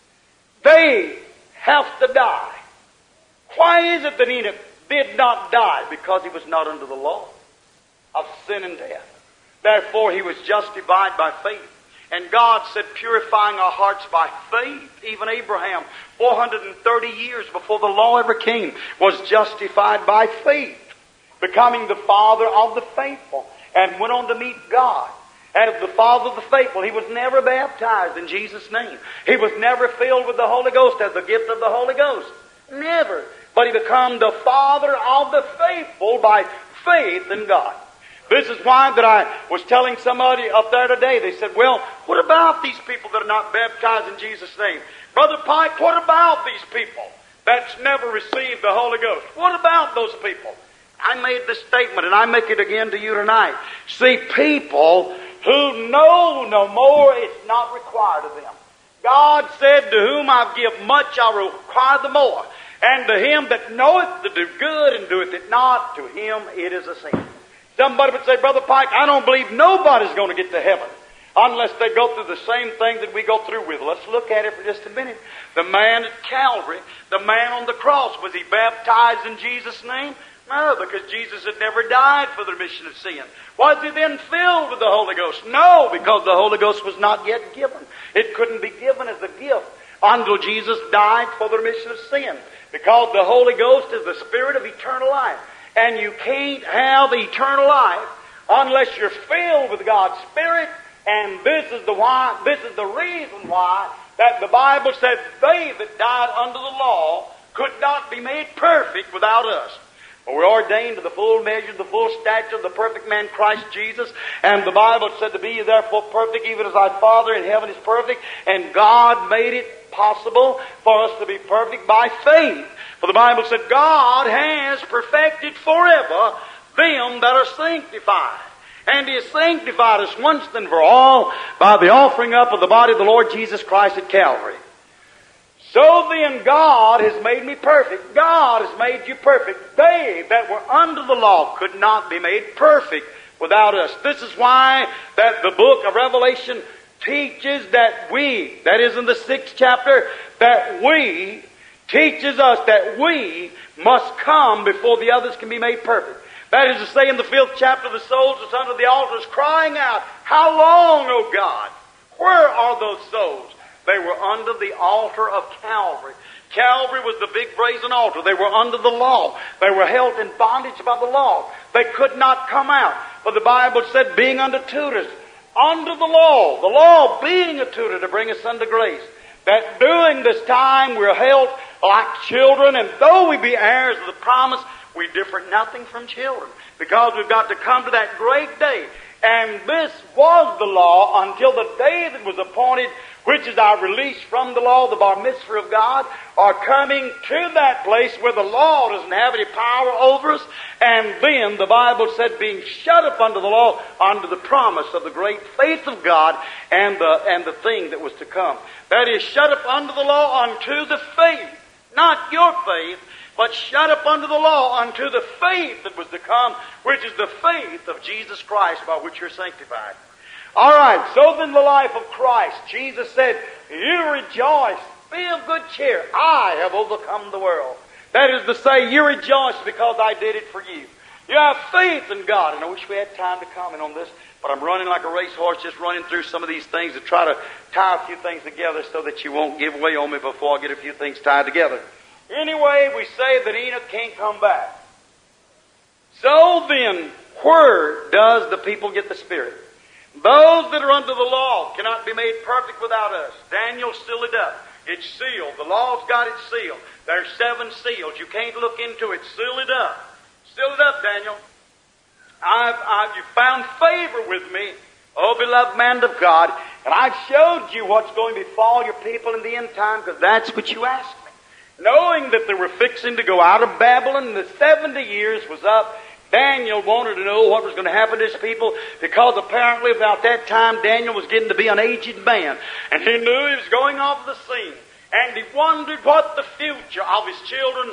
They have to die. Why is it that Enoch did not die? Because he was not under the law of sin and death. Therefore he was justified by faith. And God said, purifying our hearts by faith. Even Abraham, 430 years before the law ever came, was justified by faith, becoming the father of the faithful, and went on to meet God. As the father of the faithful, he was never baptized in Jesus' name. He was never filled with the Holy Ghost as the gift of the Holy Ghost. Never. But he became the father of the faithful by faith in God. This is why that I was telling somebody up there today. They said, well, what about these people that are not baptized in Jesus' name? Brother Pike, what about these people that's never received the Holy Ghost? What about those people? I made this statement, and I make it again to you tonight. See, people who know no more, it's not required of them. God said, to whom I give much, I will require the more. And to him that knoweth to do good and doeth it not, to him it is a sin. Somebody would say, Brother Pike, I don't believe nobody's going to get to heaven unless they go through the same thing that we go through with. Let's look at it for just a minute. The man at Calvary, the man on the cross, was he baptized in Jesus' name? No, because Jesus had never died for the remission of sin. Was he then filled with the Holy Ghost? No, because the Holy Ghost was not yet given. It couldn't be given as a gift until Jesus died for the remission of sin. Because the Holy Ghost is the Spirit of eternal life. And you can't have eternal life unless you're filled with God's Spirit. And this is the reason why that the Bible said they that died under the law could not be made perfect without us. For we're ordained to the full measure, the full stature of the perfect man, Christ Jesus. And the Bible said to be ye therefore perfect, even as thy Father in heaven is perfect. And God made it possible for us to be perfect by faith. For the Bible said God has perfected forever them that are sanctified. And He has sanctified us once and for all by the offering up of the body of the Lord Jesus Christ at Calvary. So then God has made me perfect. God has made you perfect. They that were under the law could not be made perfect without us. This is why that the book of Revelation teaches that we, that is in the 6th chapter, that we, teaches us that we must come before the others can be made perfect. That is to say, in the 5th chapter, the souls that's under the altar is crying out, how long, O God? Where are those souls? They were under the altar of Calvary. Calvary was the big brazen altar. They were under the law. They were held in bondage by the law. They could not come out. But the Bible said, being under tutors, under the law being a tutor to bring us unto grace, that during this time we're held like children, and though we be heirs of the promise, we differ nothing from children, because we've got to come to that great day. And this was the law until the day that was appointed, which is our release from the law, the bar mitzvah of God, are coming to that place where the law doesn't have any power over us. And then the Bible said, being shut up under the law, under the promise of the great faith of God and the thing that was to come. That is, shut up under the law unto the faith, not your faith, but shut up under the law unto the faith that was to come, which is the faith of Jesus Christ by which you're sanctified. All right, so then the life of Christ. Jesus said, you rejoice, be of good cheer. I have overcome the world. That is to say, you rejoice because I did it for you. You have faith in God. And I wish we had time to comment on this, but I'm running like a racehorse, just running through some of these things to try to tie a few things together so that you won't give way on me before I get a few things tied together. Anyway, we say that Enoch can't come back. So then, where does the people get the Spirit? Those that are under the law cannot be made perfect without us. Daniel sealed it up. It's sealed. The law's got it sealed. There's 7 seals. You can't look into it. Seal it up. Seal it up, Daniel. You found favor with me, oh beloved man of God, and I've showed you what's going to befall your people in the end time, because that's what you asked me. Knowing that they were fixing to go out of Babylon and the 70 years was up, Daniel wanted to know what was going to happen to his people, because apparently about that time Daniel was getting to be an aged man, and he knew he was going off the scene, and he wondered what the future of his children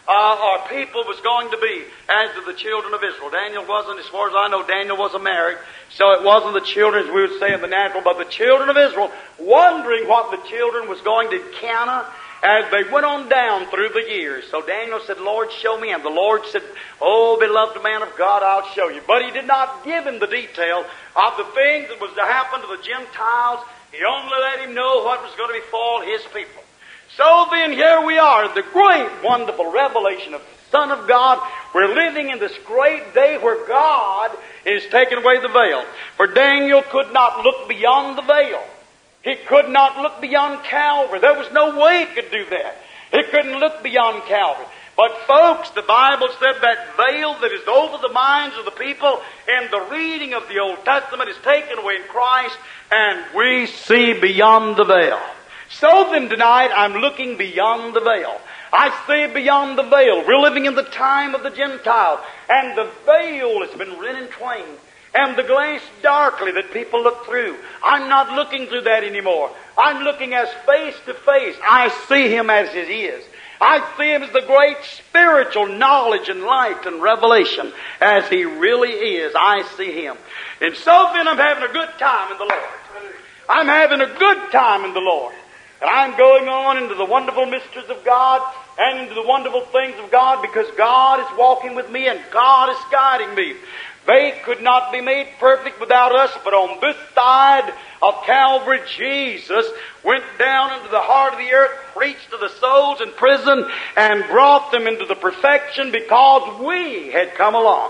or people was going to be as to the children of Israel. Daniel wasn't, as far as I know, Daniel wasn't married, so it wasn't the children, as we would say in the natural, but the children of Israel, wondering what the children was going to encounter as they went on down through the years. So Daniel said, Lord, show me. And the Lord said, oh, beloved man of God, I'll show you. But he did not give him the detail of the things that was to happen to the Gentiles. He only let him know what was going to befall his people. So then here we are, the great, wonderful revelation of the Son of God. We're living in this great day where God is taking away the veil. For Daniel could not look beyond the veil. He could not look beyond Calvary. There was no way he could do that. He couldn't look beyond Calvary. But folks, the Bible said that veil that is over the minds of the people in the reading of the Old Testament is taken away in Christ, and we see beyond the veil. So then tonight, I'm looking beyond the veil. I see beyond the veil. We're living in the time of the Gentiles, and the veil has been rent in twain. And the glass darkly that people look through. I'm not looking through that anymore. I'm looking as face to face. I see Him as He is. I see Him as the great spiritual knowledge and light and revelation as He really is. I see Him. And so then I'm having a good time in the Lord. I'm having a good time in the Lord. And I'm going on into the wonderful mysteries of God and into the wonderful things of God, because God is walking with me and God is guiding me. They could not be made perfect without us, but on this side of Calvary, Jesus went down into the heart of the earth, preached to the souls in prison, and brought them into the perfection because we had come along.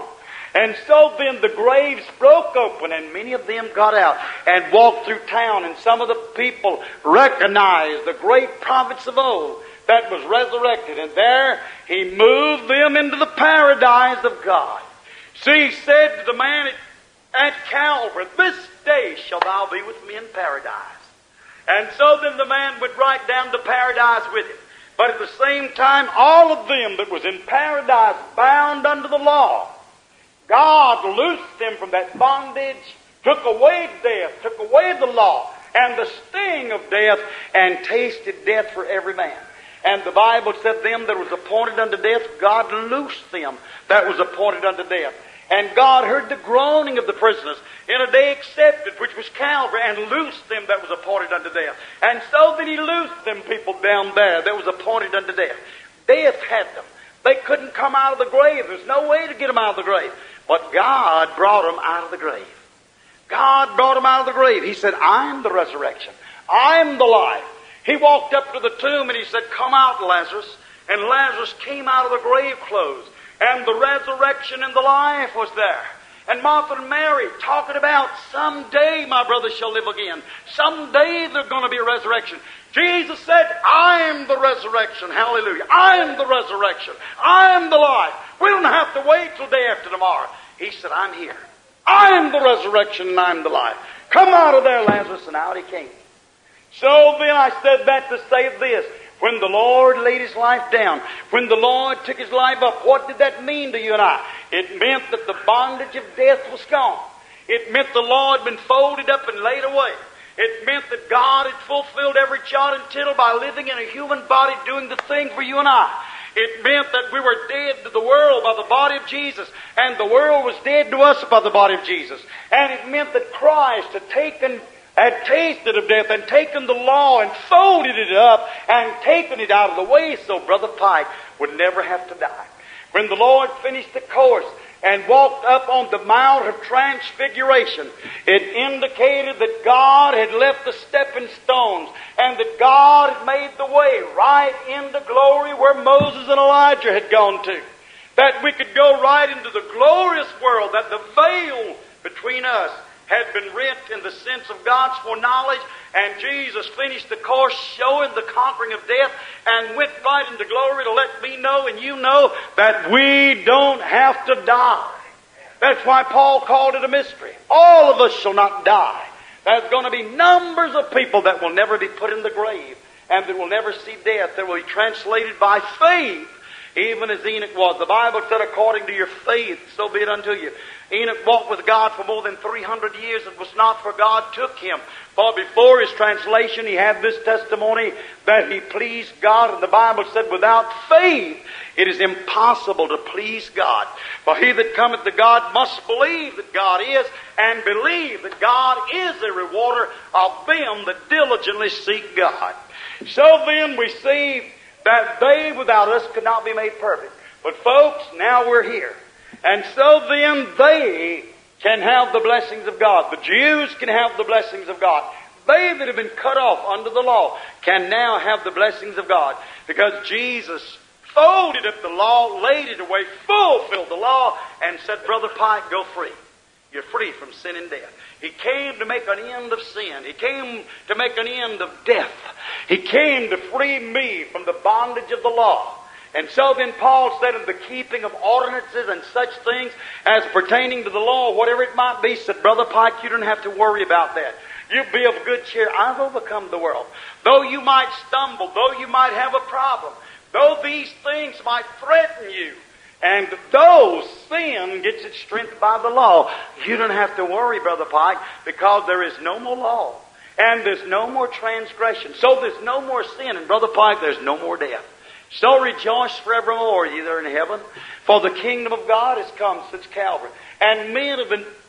And so then the graves broke open, and many of them got out and walked through town, and some of the people recognized the great prophets of old that was resurrected, and there he moved them into the paradise of God. See, he said to the man at Calvary, "This day shalt thou be with me in paradise." And so then the man went right down to paradise with him. But at the same time, all of them that was in paradise bound under the law, God loosed them from that bondage, took away death, took away the law, and the sting of death, and tasted death for every man. And the Bible said, them that was appointed unto death, God loosed them that was appointed unto death. And God heard the groaning of the prisoners in a day accepted, which was Calvary, and loosed them that was appointed unto death. And so then he loosed them people down there that was appointed unto death. Death had them. They couldn't come out of the grave. There's no way to get them out of the grave. But God brought them out of the grave. God brought them out of the grave. He said, "I'm the resurrection. I'm the life." He walked up to the tomb and he said, "Come out, Lazarus." And Lazarus came out of the grave clothes. And the resurrection and the life was there. And Martha and Mary talking about, someday my brother shall live again. Someday there's going to be a resurrection. Jesus said, "I'm the resurrection." Hallelujah. "I'm the resurrection. I'm the life." We don't have to wait till day after tomorrow. He said, "I'm here. I'm the resurrection and I'm the life. Come out of there, Lazarus." And out he came. So then I said that to say this. When the Lord laid His life down, when the Lord took His life up, what did that mean to you and I? It meant that the bondage of death was gone. It meant the law had been folded up and laid away. It meant that God had fulfilled every jot and tittle by living in a human body doing the thing for you and I. It meant that we were dead to the world by the body of Jesus, and the world was dead to us by the body of Jesus. And it meant that Christ had tasted of death and taken the law and folded it up and taken it out of the way so Brother Pike would never have to die. When the Lord finished the course and walked up on the Mount of Transfiguration, it indicated that God had left the stepping stones and that God had made the way right into glory where Moses and Elijah had gone to. That we could go right into the glorious world, that the veil between us had been rent in the sense of God's foreknowledge, and Jesus finished the course showing the conquering of death and went right into glory to let me know and you know that we don't have to die. That's why Paul called it a mystery. All of us shall not die. There's going to be numbers of people that will never be put in the grave and that will never see death. That will be translated by faith, even as Enoch was. The Bible said, "According to your faith, so be it unto you." Enoch walked with God for more than 300 years. It was not for God took him. For before his translation, he had this testimony that he pleased God. And the Bible said, "Without faith, it is impossible to please God. For he that cometh to God must believe that God is, and believe that God is a rewarder of them that diligently seek God." So then we see that they without us could not be made perfect. But folks, now we're here. And so then they can have the blessings of God. The Jews can have the blessings of God. They that have been cut off under the law can now have the blessings of God. Because Jesus folded up the law, laid it away, fulfilled the law, and said, "Brother Pike, go free. You're free from sin and death." He came to make an end of sin. He came to make an end of death. He came to free me from the bondage of the law. And so then Paul said, "In the keeping of ordinances and such things as pertaining to the law, whatever it might be," said Brother Pike, "you don't have to worry about that. You be of good cheer. I've overcome the world. Though you might stumble, though you might have a problem, though these things might threaten you, and though sin gets its strength by the law, you don't have to worry, Brother Pike, because there is no more law, and there's no more transgression. So there's no more sin, and Brother Pike, there's no more death. So rejoice forevermore, ye that are in heaven, for the kingdom of God has come since Calvary. And men have been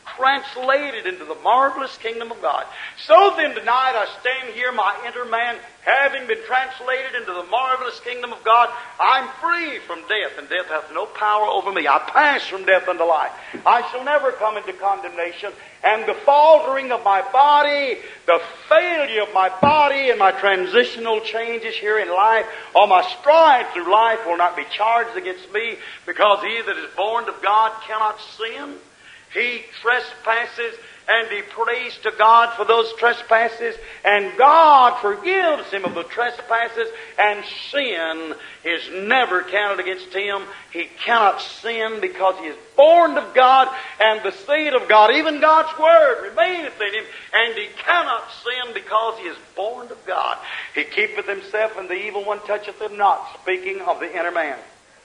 translated into the marvelous kingdom of God. So then tonight I stand here, my inner man, having been translated into the marvelous kingdom of God. I'm free from death, and death hath no power over me. I pass from death unto life. I shall never come into condemnation, and the faltering of my body, the failure of my body, and my transitional changes here in life, or my stride through life will not be charged against me, because he that is born of God cannot sin. He trespasses, and he prays to God for those trespasses, and God forgives him of the trespasses, and sin is never counted against him. He cannot sin because he is born of God, and the seed of God, even God's Word, remaineth in him, and he cannot sin because he is born of God. He keepeth himself, and the evil one toucheth him not, speaking of the inner man.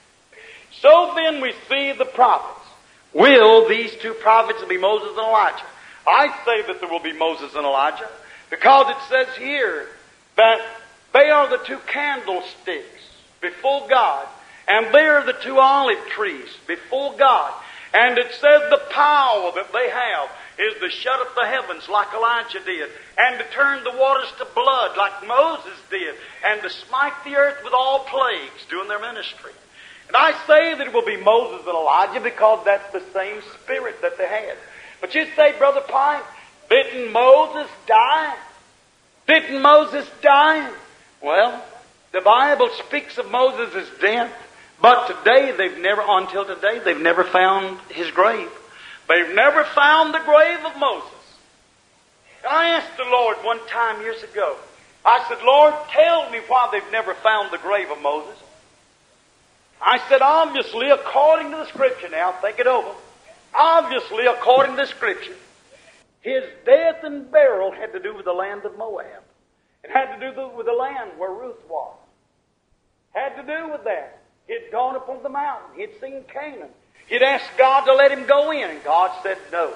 So then we see the prophets. Will these two prophets be Moses and Elijah? I say that there will be Moses and Elijah, because it says here that they are the two candlesticks before God, and they are the two olive trees before God. And it says the power that they have is to shut up the heavens like Elijah did, and to turn the waters to blood like Moses did, and to smite the earth with all plagues during their ministry. And I say that it will be Moses and Elijah because that's the same spirit that they had. But you say, Brother Pine, didn't Moses die? Didn't Moses die? Well, the Bible speaks of Moses' death, but until today, they've never found his grave. They've never found the grave of Moses. And I asked the Lord one time years ago, I said, Lord, tell me why they've never found the grave of Moses. I said, obviously, according to the Scripture now, think it over. Obviously, according to the Scripture, his death and burial had to do with the land of Moab. It had to do with the land where Ruth was. Had to do with that. He'd gone up on the mountain. He'd seen Canaan. He'd asked God to let him go in, and God said no.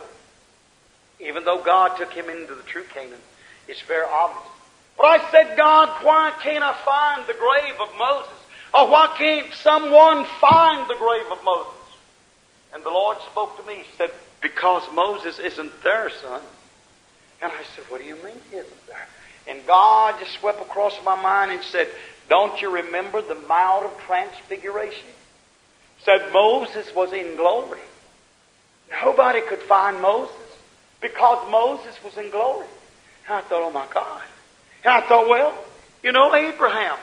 Even though God took him into the true Canaan, it's very obvious. But I said, God, why can't I find the grave of Moses? Or why can't someone find the grave of Moses? And the Lord spoke to me. He said, because Moses isn't there, son. And I said, what do you mean he isn't there? And God just swept across my mind and said, don't you remember the Mount of Transfiguration? Said Moses was in glory. Nobody could find Moses because Moses was in glory. And I thought, oh my God. And I thought, well, Abraham,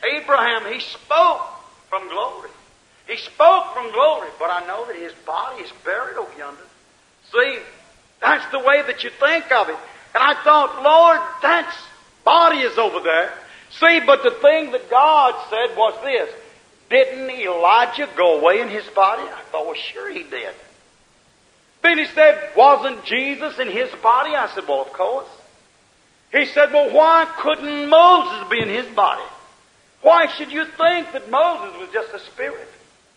he spoke from glory. He spoke from glory, but I know that his body is buried over yonder. See, that's the way that you think of it. And I thought, Lord, that body is over there. See, but the thing that God said was this. Didn't Elijah go away in his body? I thought, well, sure he did. Then he said, wasn't Jesus in his body? I said, well, of course. He said, well, why couldn't Moses be in his body? Why should you think that Moses was just a spirit?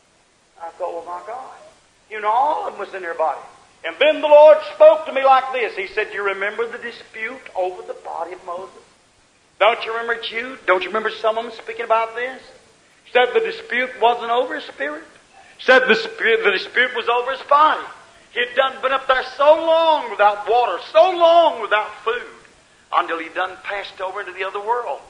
I thought, oh my God. All of them was in their body. And then the Lord spoke to me like this. He said, you remember the dispute over the body of Moses? Don't you remember Jude? Don't you remember some of them speaking about this? He said the dispute wasn't over his spirit. He said the dispute was over his body. He had been up there so long without water, so long without food, until he done passed over into the other world,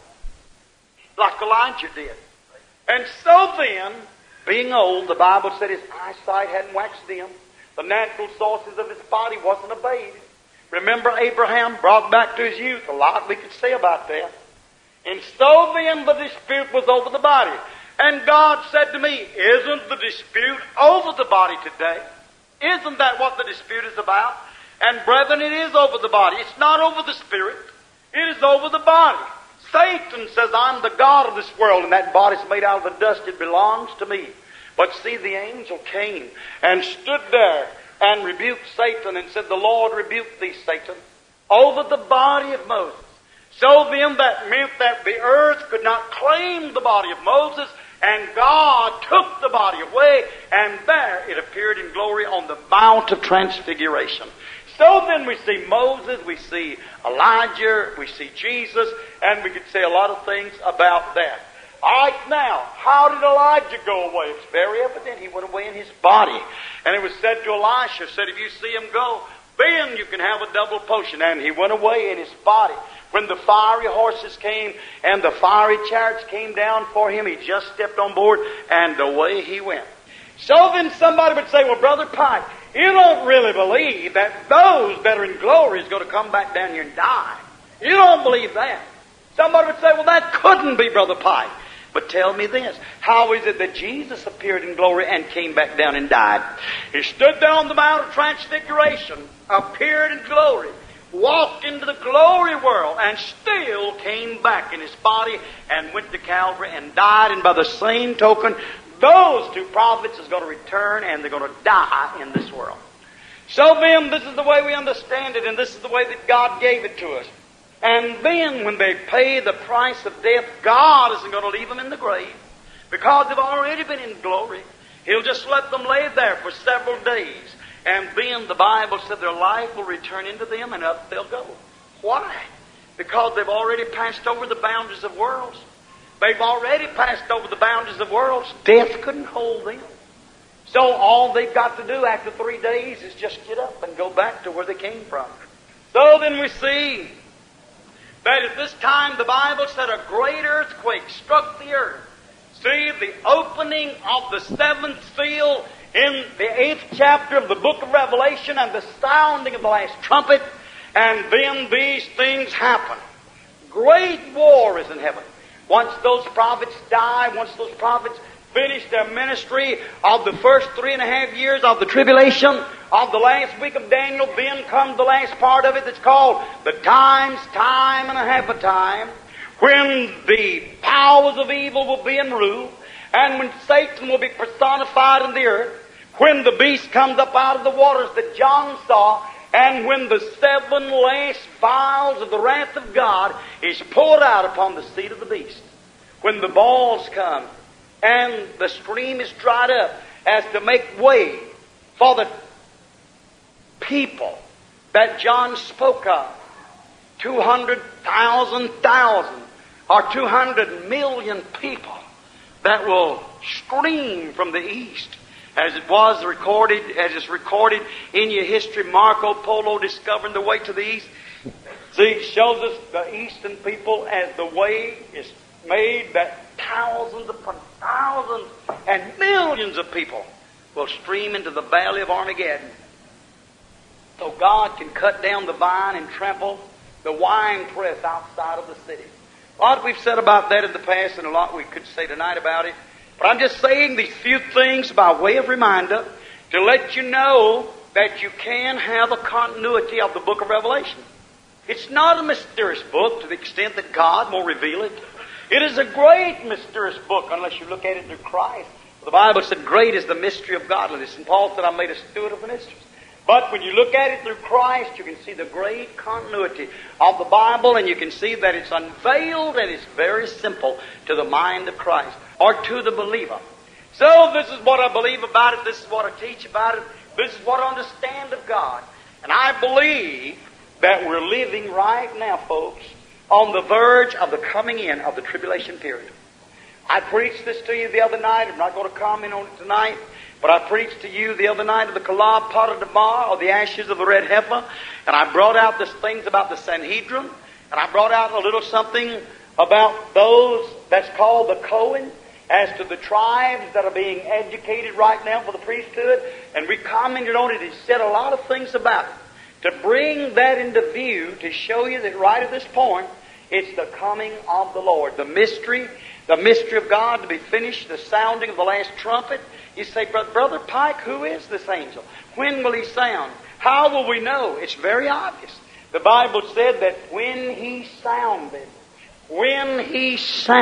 like Elijah did. And so then, being old, the Bible said his eyesight hadn't waxed dim. The natural sources of his body wasn't obeyed. Remember Abraham brought back to his youth. A lot we could say about that. And so then the dispute was over the body. And God said to me, isn't the dispute over the body today? Isn't that what the dispute is about? And brethren, it is over the body. It's not over the spirit. It is over the body. Satan says, I'm the God of this world, and that body's made out of the dust. It belongs to me. But see, the angel came and stood there and rebuked Satan and said, the Lord rebuked thee, Satan, over the body of Moses. So then that meant that the earth could not claim the body of Moses, and God took the body away, and there it appeared in glory on the Mount of Transfiguration. So then we see Moses, we see Elijah, we see Jesus, and we could say a lot of things about that. All right, now, how did Elijah go away? It's very evident he went away in his body. And it was said to Elisha, said, if you see him go, then you can have a double potion. And he went away in his body. When the fiery horses came and the fiery chariots came down for him, he just stepped on board and away he went. So then somebody would say, well, Brother Pike, you don't really believe that those that are in glory is going to come back down here and die. You don't believe that. Somebody would say, well, that couldn't be, Brother Pike. But tell me this, how is it that Jesus appeared in glory and came back down and died? He stood there on the Mount of Transfiguration, appeared in glory, walked into the glory world, and still came back in his body and went to Calvary and died. And by the same token, those two prophets is going to return and they're going to die in this world. So then, this is the way we understand it, and this is the way that God gave it to us. And then, when they pay the price of death, God isn't going to leave them in the grave, because they've already been in glory. He'll just let them lay there for several days. And then the Bible said their life will return into them and up they'll go. Why? Because they've already passed over the boundaries of worlds. They've already passed over the boundaries of worlds. Death couldn't hold them. So all they've got to do after 3 days is just get up and go back to where they came from. So then we see that at this time the Bible said a great earthquake struck the earth. See the opening of the seventh seal in the 8th chapter of the book of Revelation and the sounding of the last trumpet, and then these things happen. Great war is in heaven. Once those prophets die, once those prophets finish their ministry of the first 3.5 years of the tribulation of the last week of Daniel, then comes the last part of it that's called the time and a half a time, when the powers of evil will be in rule, and when Satan will be personified in the earth, when the beast comes up out of the waters that John saw, and when the 7 last vials of the wrath of God is poured out upon the seat of the beast. When the balls come and the stream is dried up as to make way for the people that John spoke of. 200,000 or 200 million people that will stream from the east. As it was recorded, as it's recorded in your history, Marco Polo discovering the way to the east. See, it shows us the eastern people as the way is made that thousands upon thousands and millions of people will stream into the valley of Armageddon. So God can cut down the vine and trample the winepress outside of the city. A lot we've said about that in the past, and a lot we could say tonight about it. But I'm just saying these few things by way of reminder to let you know that you can have a continuity of the book of Revelation. It's not a mysterious book to the extent that God will reveal it. It is a great mysterious book unless you look at it through Christ. The Bible said, great is the mystery of godliness. And Paul said, I made a steward of the mysteries. But when you look at it through Christ, you can see the great continuity of the Bible, and you can see that it's unveiled and it's very simple to the mind of Christ, or to the believer. So this is what I believe about it. This is what I teach about it. This is what I understand of God. And I believe that we're living right now, folks, on the verge of the coming in of the tribulation period. I preached this to you the other night. I'm not going to comment on it tonight. But I preached to you the other night of the Kalab Pot of Damar, or the ashes of the red heifer. And I brought out these things about the Sanhedrin. And I brought out a little something about those that's called the Cohen, as to the tribes that are being educated right now for the priesthood. And we commented on it and said a lot of things about it, to bring that into view, to show you that right at this point, it's the coming of the Lord. The mystery of God to be finished, the sounding of the last trumpet. You say, Brother Pike, who is this angel? When will he sound? How will we know? It's very obvious. The Bible said that when he sounded, when he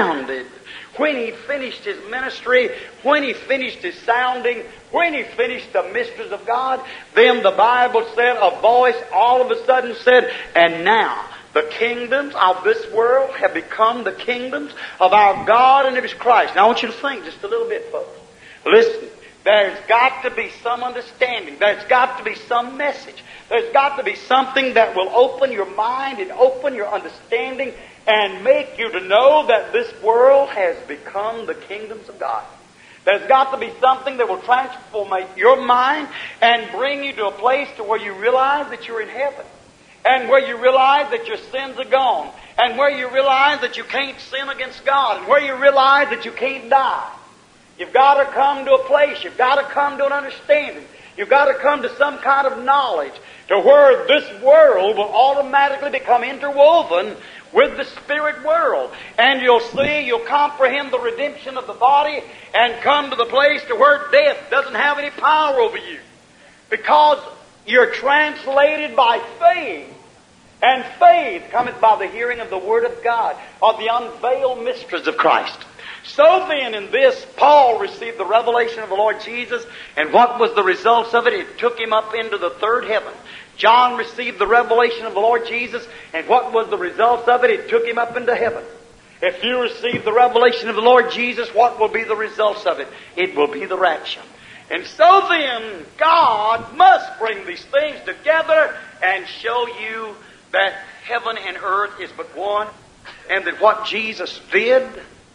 finished his ministry, when he finished his sounding, when he finished the mysteries of God, then the Bible said, a voice all of a sudden said, and now the kingdoms of this world have become the kingdoms of our God and of His Christ. Now I want you to think just a little bit, folks. Listen, there's got to be some understanding. There's got to be some message. There's got to be something that will open your mind and open your understanding and make you to know that this world has become the kingdoms of God. There's got to be something that will transform your mind and bring you to a place to where you realize that you're in heaven, and where you realize that your sins are gone, and where you realize that you can't sin against God, and where you realize that you can't die. You've got to come to a place, you've got to come to an understanding, you've got to come to some kind of knowledge to where this world will automatically become interwoven with the spirit world. And you'll see, you'll comprehend the redemption of the body and come to the place to where death doesn't have any power over you. Because you're translated by faith. And faith cometh by the hearing of the Word of God, of the unveiled mysteries of Christ. So then, in this, Paul received the revelation of the Lord Jesus, and what was the results of it? It took him up into the third heaven. John received the revelation of the Lord Jesus, and what was the results of it? It took him up into heaven. If you receive the revelation of the Lord Jesus, what will be the results of it? It will be the rapture. And so then, God must bring these things together and show you that heaven and earth is but one, and that what Jesus did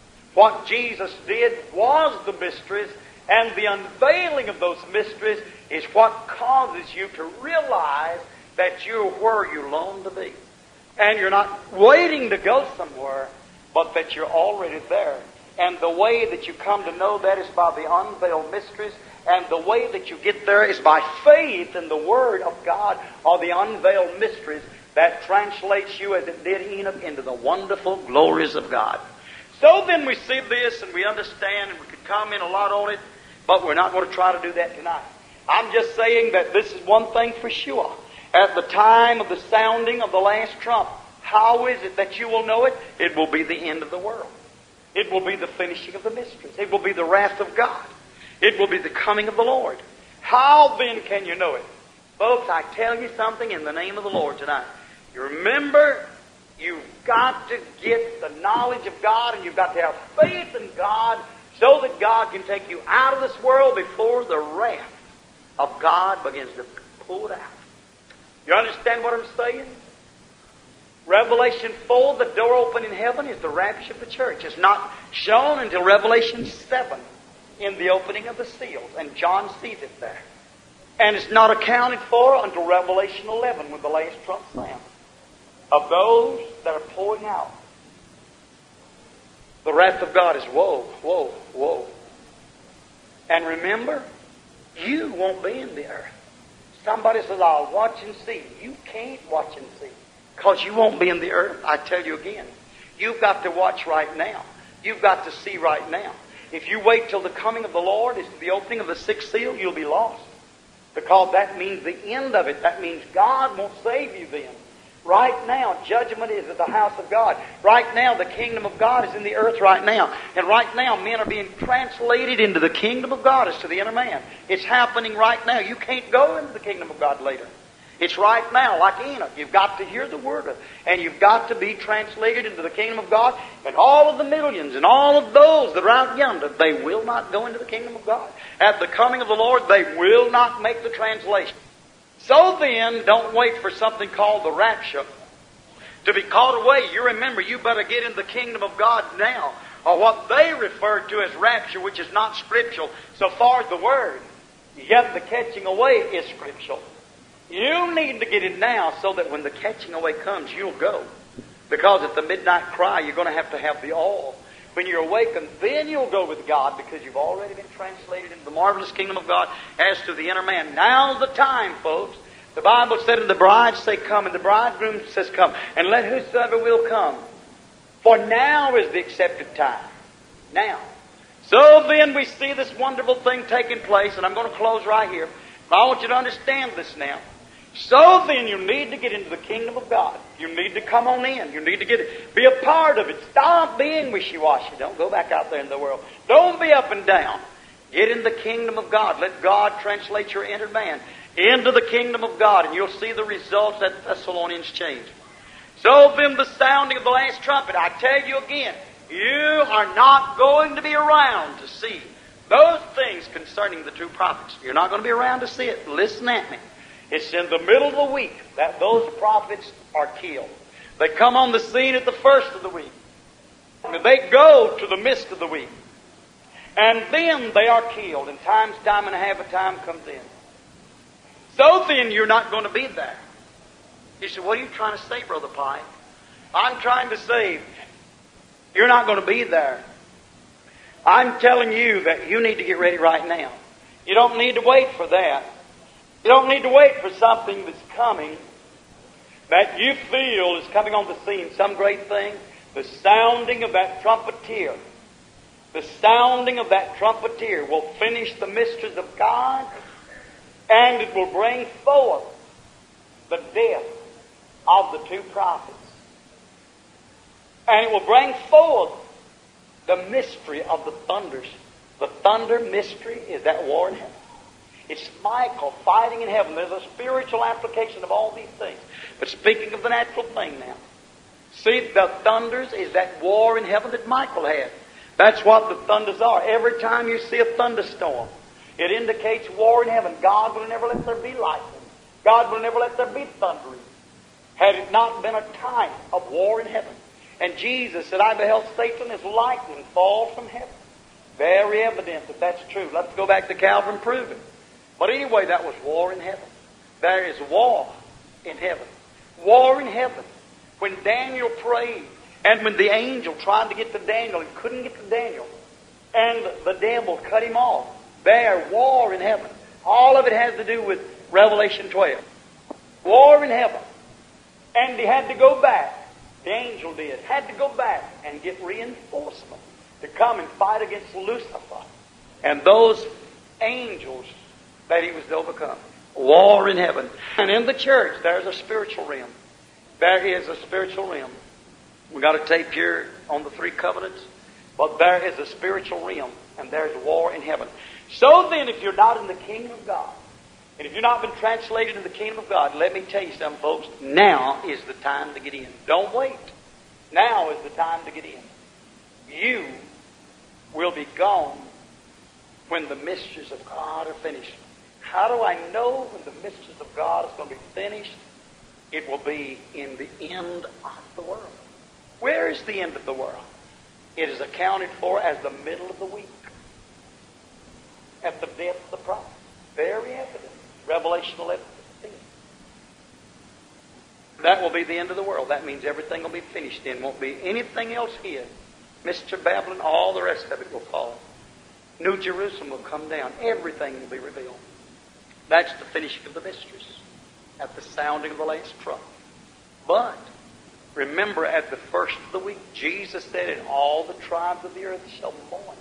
was the mysteries, and the unveiling of those mysteries is what causes you to realize that you're where you long to be. And you're not waiting to go somewhere, but that you're already there. And the way that you come to know that is by the unveiled mysteries, and the way that you get there is by faith in the Word of God, or the unveiled mysteries that translates you, as it did Enoch, into the wonderful glories of God. So then we see this and we understand, and we could comment a lot on it, but we're not going to try to do that tonight. I'm just saying that this is one thing for sure. At the time of the sounding of the last trump, how is it that you will know it? It will be the end of the world. It will be the finishing of the mysteries. It will be the wrath of God. It will be the coming of the Lord. How then can you know it? Folks, I tell you something in the name of the Lord tonight. You remember, you've got to get the knowledge of God, and you've got to have faith in God so that God can take you out of this world before the wrath of God begins to pull it out. You understand what I'm saying? Revelation 4, the door open in heaven, is the rapture of the church. It's not shown until Revelation 7 in the opening of the seals, and John sees it there. And it's not accounted for until Revelation 11 when the last trump sounds. Of those that are pouring out, the wrath of God is woe, woe, woe. And remember, you won't be in the earth. Somebody says, I'll watch and see. You can't watch and see, because you won't be in the earth. I tell you again, you've got to watch right now. You've got to see right now. If you wait till the coming of the Lord is the opening of the sixth seal, you'll be lost. Because that means the end of it. That means God won't save you then. Right now, judgment is at the house of God. Right now, the kingdom of God is in the earth right now. And right now, men are being translated into the kingdom of God as to the inner man. It's happening right now. You can't go into the kingdom of God later. It's right now, like Enoch. You've got to hear the word of it. And you've got to be translated into the kingdom of God. And all of the millions and all of those that are out yonder, they will not go into the kingdom of God. At the coming of the Lord, they will not make the translation. So then, don't wait for something called the rapture to be caught away. You remember, you better get in the kingdom of God now, or what they refer to as rapture, which is not scriptural so far as the word. Yet the catching away is scriptural. You need to get in now so that when the catching away comes, you'll go. Because at the midnight cry, you're going to have the all. When you're awakened, then you'll go with God, because you've already been translated into the marvelous kingdom of God as to the inner man. Now's the time, folks. The Bible said, and the bride say, come, and the bridegroom says, come, and let whosoever will come. For now is the accepted time. Now. So then we see this wonderful thing taking place, and I'm going to close right here. But I want you to understand this now. So then you need to get into the kingdom of God. You need to come on in. You need to be a part of it. Stop being wishy-washy. Don't go back out there in the world. Don't be up and down. Get in the kingdom of God. Let God translate your inner man into the kingdom of God, and you'll see the results that Thessalonians changed. So then the sounding of the last trumpet, I tell you again, you are not going to be around to see those things concerning the two prophets. You're not going to be around to see it. Listen at me. It's in the middle of the week that those prophets are killed. They come on the scene at the first of the week. They go to the midst of the week. And then they are killed, and time and a half a time comes in. So then you're not going to be there. You say, what are you trying to say, Brother Pike? I'm trying to say, you're not going to be there. I'm telling you that you need to get ready right now. You don't need to wait for that. You don't need to wait for something that's coming that you feel is coming on the scene, some great thing. The sounding of that trumpeter. The sounding of that trumpeter will finish the mysteries of God, and it will bring forth the death of the two prophets. And it will bring forth the mystery of the thunders. The thunder mystery is that war in heaven. It's Michael fighting in heaven. There's a spiritual application of all these things. But speaking of the natural thing now, see, the thunders is that war in heaven that Michael had. That's what the thunders are. Every time you see a thunderstorm, it indicates war in heaven. God will never let there be lightning. God will never let there be thundering. Had it not been a time of war in heaven. And Jesus said, I beheld Satan as lightning fall from heaven. Very evident that that's true. Let's go back to Calvary and prove it. But anyway, that was war in heaven. There is war in heaven. War in heaven. When Daniel prayed, and when the angel tried to get to Daniel and couldn't get to Daniel, and the devil cut him off, there, war in heaven. All of it has to do with Revelation 12. War in heaven. And he had to go back. The angel did. Had to go back and get reinforcement to come and fight against Lucifer and those angels that he was to overcome. War in heaven. And in the church, there's a spiritual realm. There is a spiritual realm. We got a tape here on the three covenants. But there is a spiritual realm, and there's war in heaven. So then, if you're not in the kingdom of God, and if you've not been translated into the kingdom of God, let me tell you something, folks. Now is the time to get in. Don't wait. Now is the time to get in. You will be gone when the mysteries of God are finished. How do I know when the mysteries of God is going to be finished? It will be in the end of the world. Where is the end of the world? It is accounted for as the middle of the week. At the death of the prophet. Very evident. Revelation 11:15. That will be the end of the world. That means everything will be finished then. Won't be anything else hid. Mr. Babylon, all the rest of it will fall. New Jerusalem will come down. Everything will be revealed. That's the finishing of the mysteries. At the sounding of the last trump. But remember, at the first of the week, Jesus said, and all the tribes of the earth shall mourn.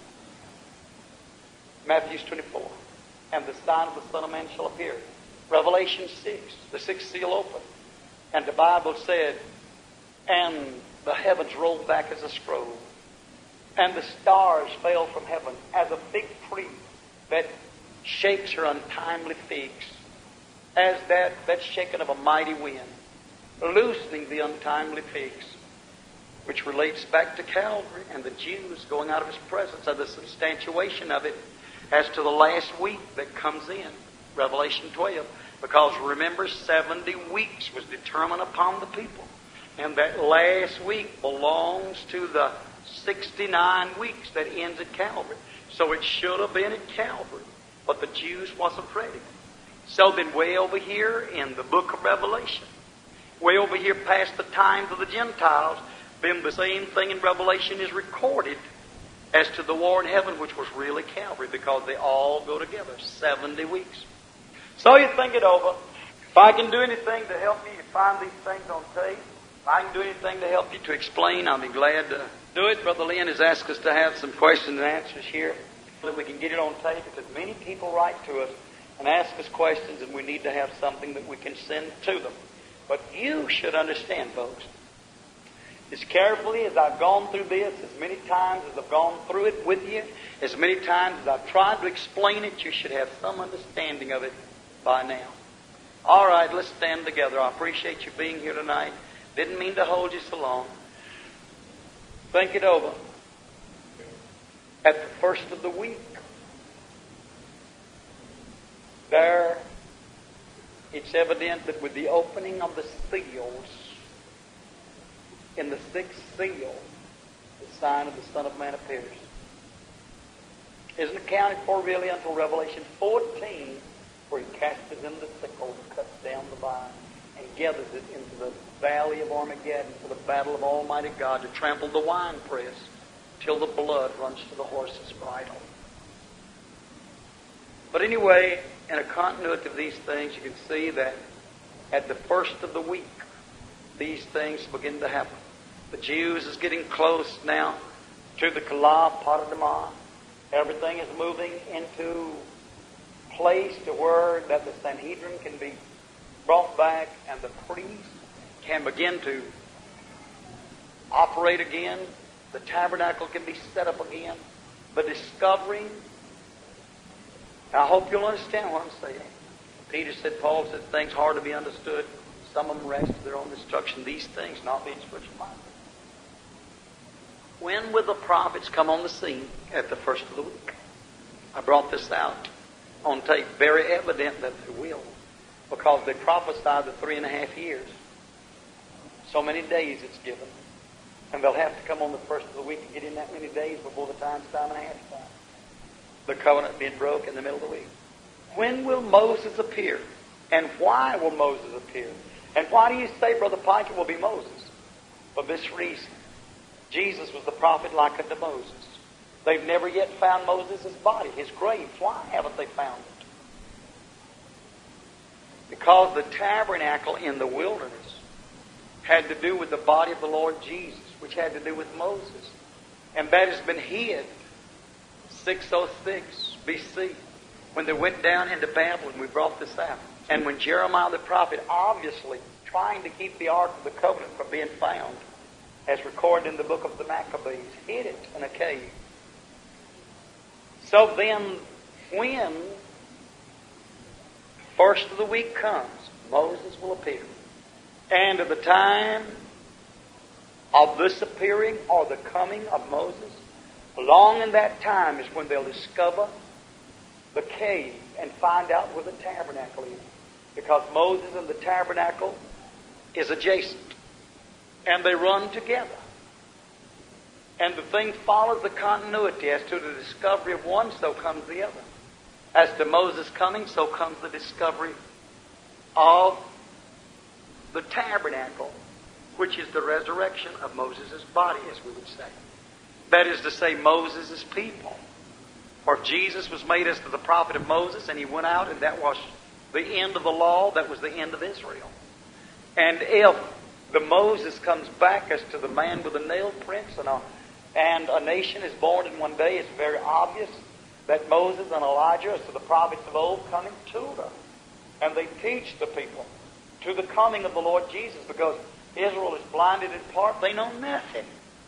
Matthew 24. And the sign of the Son of Man shall appear. Revelation 6, the sixth seal opened. And the Bible said, and the heavens rolled back as a scroll. And the stars fell from heaven as a fig tree that shakes her untimely figs. As that shaking of a mighty wind, loosening the untimely figs, which relates back to Calvary and the Jews going out of His presence, and the substantiation of it as to the last week that comes in, Revelation 12. Because remember, 70 weeks was determined upon the people. And that last week belongs to the 69 weeks that ends at Calvary. So it should have been at Calvary, but the Jews wasn't ready. So then way over here in the book of Revelation, way over here past the times of the Gentiles, then the same thing in Revelation is recorded as to the war in heaven, which was really Calvary, because they all go together, 70 weeks. So you think it over. If I can do anything to help you to find these things on tape, if I can do anything to help you to explain, I'll be glad to do it. Brother Lynn has asked us to have some questions and answers here so that we can get it on tape, because many people write to us and ask us questions, and we need to have something that we can send to them. But you should understand, folks, as carefully as I've gone through this, as many times as I've gone through it with you, as many times as I've tried to explain it, you should have some understanding of it by now. All right, let's stand together. I appreciate you being here tonight. Didn't mean to hold you so long. Think it over. At the first of the week, there, it's evident that with the opening of the seals, in the sixth seal, the sign of the Son of Man appears. isn't accounted for really until Revelation 14, where he casts it in the sickle, cuts down the vine, and gathers it into the valley of Armageddon for the battle of Almighty God to trample the winepress till the blood runs to the horse's bridle. But anyway, in a continuity of these things, you can see that at the first of the week, these things begin to happen. The Jews is getting close now to the Kalab Patadama. Everything is moving into place to where that the Sanhedrin can be brought back and the priests can begin to operate again. The tabernacle can be set up again. The discovering. I hope you'll understand what I'm saying. Peter said, Paul said, things hard to be understood. Some of them rest to their own destruction. These things not being spiritual minded. When will the prophets come on the scene? At the first of the week. I brought this out on tape. Very evident that they will. Because they prophesied the 3.5 years. So many days it's given. And they'll have to come on the first of the week and get in that many days before the time and a half time. The covenant being broke in the middle of the week. When will Moses appear? And why will Moses appear? And why do you say, Brother Pike, it will be Moses? For this reason. Jesus was the prophet like unto Moses. They've never yet found Moses' body, his grave. Why haven't they found it? Because the tabernacle in the wilderness had to do with the body of the Lord Jesus, which had to do with Moses. And that has been hid 606 BC. When they went down into Babylon, we brought this out. And when Jeremiah the prophet, obviously trying to keep the Ark of the Covenant from being found, as recorded in the book of the Maccabees, hid it in a cave. So then, when first of the week comes, Moses will appear. And at the time of this appearing or the coming of Moses, along in that time is when they'll discover the cave and find out where the tabernacle is. Because Moses and the tabernacle is adjacent. And they run together. And the thing follows the continuity. As to the discovery of one, so comes the other. As to Moses coming, so comes the discovery of the tabernacle, which is the resurrection of Moses' body, as we would say. That is to say, Moses' people. For if Jesus was made as to the prophet of Moses, and he went out, and that was the end of the law, that was the end of Israel. And if the Moses comes back as to the man with the nail prints, and a nation is born in one day, it's very obvious that Moses and Elijah, as to the prophets of old, come in Tudor. And they teach the people to the coming of the Lord Jesus, because Israel is blinded in part. They know nothing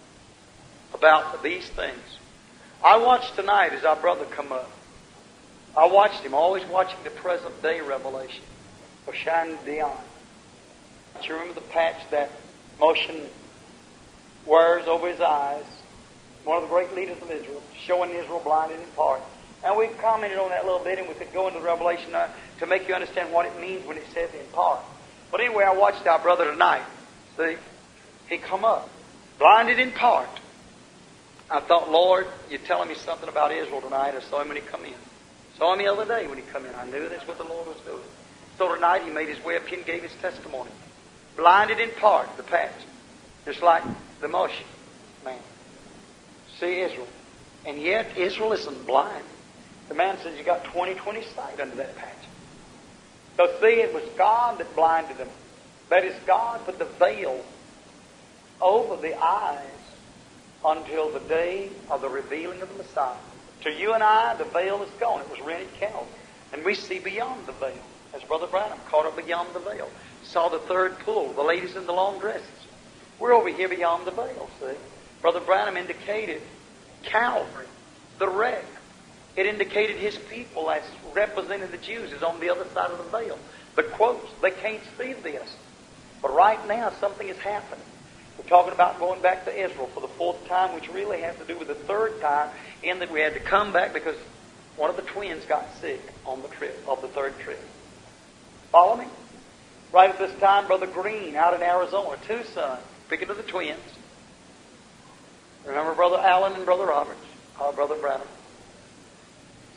about these things. I watched tonight as our brother come up. I watched him, always watching the present day revelation of Shan Dion. Do you remember the patch that Motion wears over his eyes? One of the great leaders of Israel, showing Israel blinded in part. And we commented on that a little bit, and we could go into the Revelation to make you understand what it means when it says in part. But anyway, I watched our brother tonight. See, he come up, blinded in part. I thought, Lord, you're telling me something about Israel tonight. I saw him when he come in. Saw him the other day when he come in. I knew that's what the Lord was doing. So tonight he made his way up here and gave his testimony. Blinded in part, the patch. Just like the motion man. See Israel. And yet Israel isn't blind. The man says you got 20/20 sight under that patch. So see, it was God that blinded them. That is, God put the veil over the eyes until the day of the revealing of the Messiah. To you and I, the veil is gone. It was rent at Calvary. And we see beyond the veil. As Brother Branham caught up beyond the veil. Saw the third pull, the ladies in the long dresses. We're over here beyond the veil, see. Brother Branham indicated Calvary, the wreck. It indicated his people as representing the Jews is on the other side of the veil. The quotes, they can't see this. But right now, something is happening. We're talking about going back to Israel for the fourth time, which really has to do with the third time, in that we had to come back because one of the twins got sick on the trip, of the third trip. Follow me? Right at this time, Brother Green out in Arizona, two sons, speaking of the twins. Remember Brother Allen and Brother Roberts, Brother Branham.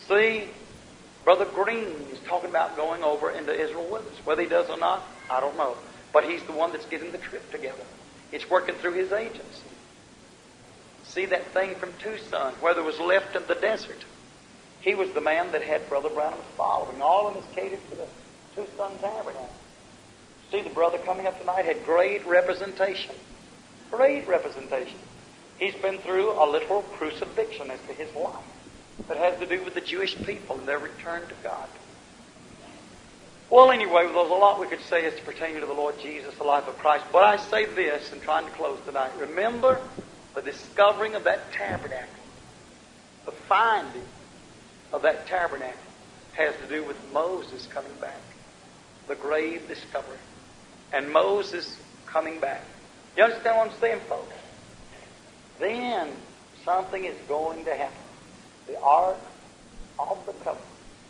See, Brother Green is talking about going over into Israel with us. Whether he does or not, I don't know. But he's the one that's getting the trip together. It's working through his agency. See that thing from Tucson, where there was left in the desert. He was the man that had Brother Branham's following. All of us catered to the Tucson Tabernacle. See, the brother coming up tonight had great representation. Great representation. He's been through a literal crucifixion as to his life that has to do with the Jewish people and their return to God. Well, anyway, there's a lot we could say as to pertaining to the Lord Jesus, the life of Christ. But I say this, in trying to close tonight. Remember the discovering of that tabernacle. The finding of that tabernacle has to do with Moses coming back. The grave discovery. And Moses coming back. You understand what I'm saying, folks? Then something is going to happen. The Ark of the Covenant.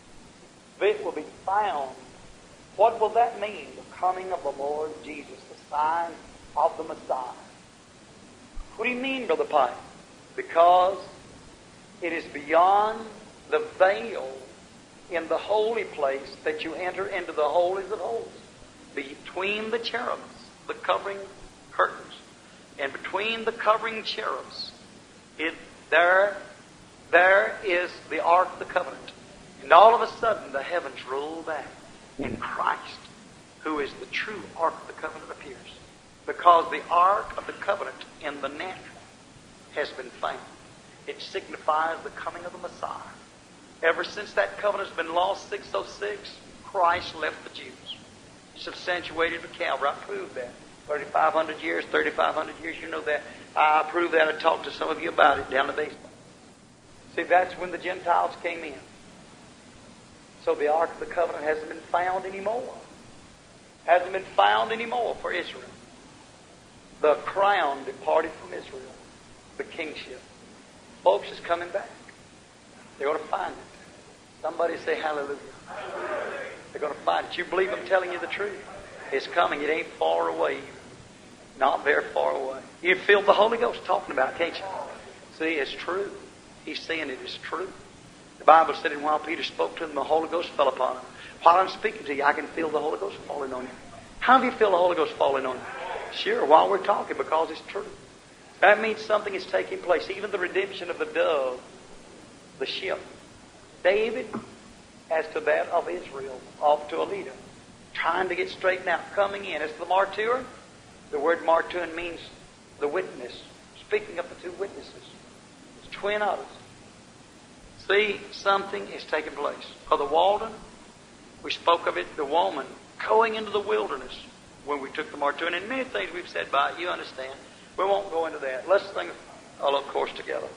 It will be found. What will that mean? The coming of the Lord Jesus, the sign of the Messiah. What do you mean, Brother Pike? Because it is beyond the veil in the holy place that you enter into the holies of holies. Between the cherubs, the covering curtains, and between the covering cherubs, there is the Ark of the Covenant. And all of a sudden the heavens roll back, and Christ, who is the true Ark of the Covenant, appears. Because the Ark of the Covenant in the natural has been found. It signifies the coming of the Messiah. Ever since that covenant has been lost, 606, Christ left the Jews. Substantiated with Calvary. I proved that. 3,500 years, you know that. I proved that. I talked to some of you about it down the basement. See, that's when the Gentiles came in. So the Ark of the Covenant hasn't been found anymore. Hasn't been found anymore for Israel. The crown departed from Israel. The kingship. Folks, is coming back. They're going to find it. Somebody say hallelujah. They're going to find it. You believe I'm telling you the truth? It's coming. It ain't far away. Not very far away. You feel the Holy Ghost talking about it, can't you? See, it's true. He's saying it is true. The Bible said, and while Peter spoke to him, the Holy Ghost fell upon him. While I'm speaking to you, I can feel the Holy Ghost falling on you. How do you feel the Holy Ghost falling on you? Sure, while we're talking, because it's true. That means something is taking place. Even the redemption of the dove, the ship. David, as to that of Israel, off to a leader, trying to get straightened out, coming in. As to the martyr, the word martyr means the witness. Speaking of the two witnesses. It's twin others. See, something is taking place. Brother Walden, we spoke of it, the woman going into the wilderness when we took the martyr. And many things we've said by it, you understand. We won't go into that. Let's sing a little chorus together.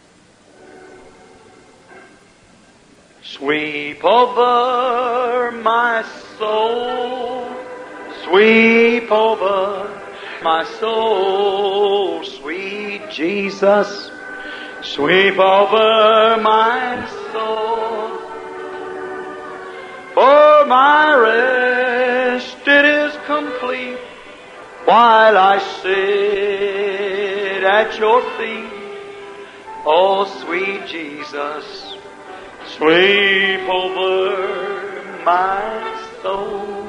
Sweep over my soul, sweep over my soul, sweet Jesus, sweep over my soul. For my rest it is complete, while I sit at your feet. Oh, sweet Jesus, sweep over my soul.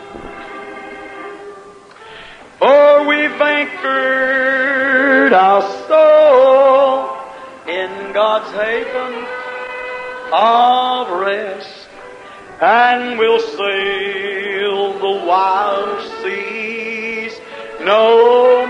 For we've anchored our soul in God's haven of rest, and we'll sail the wild seas no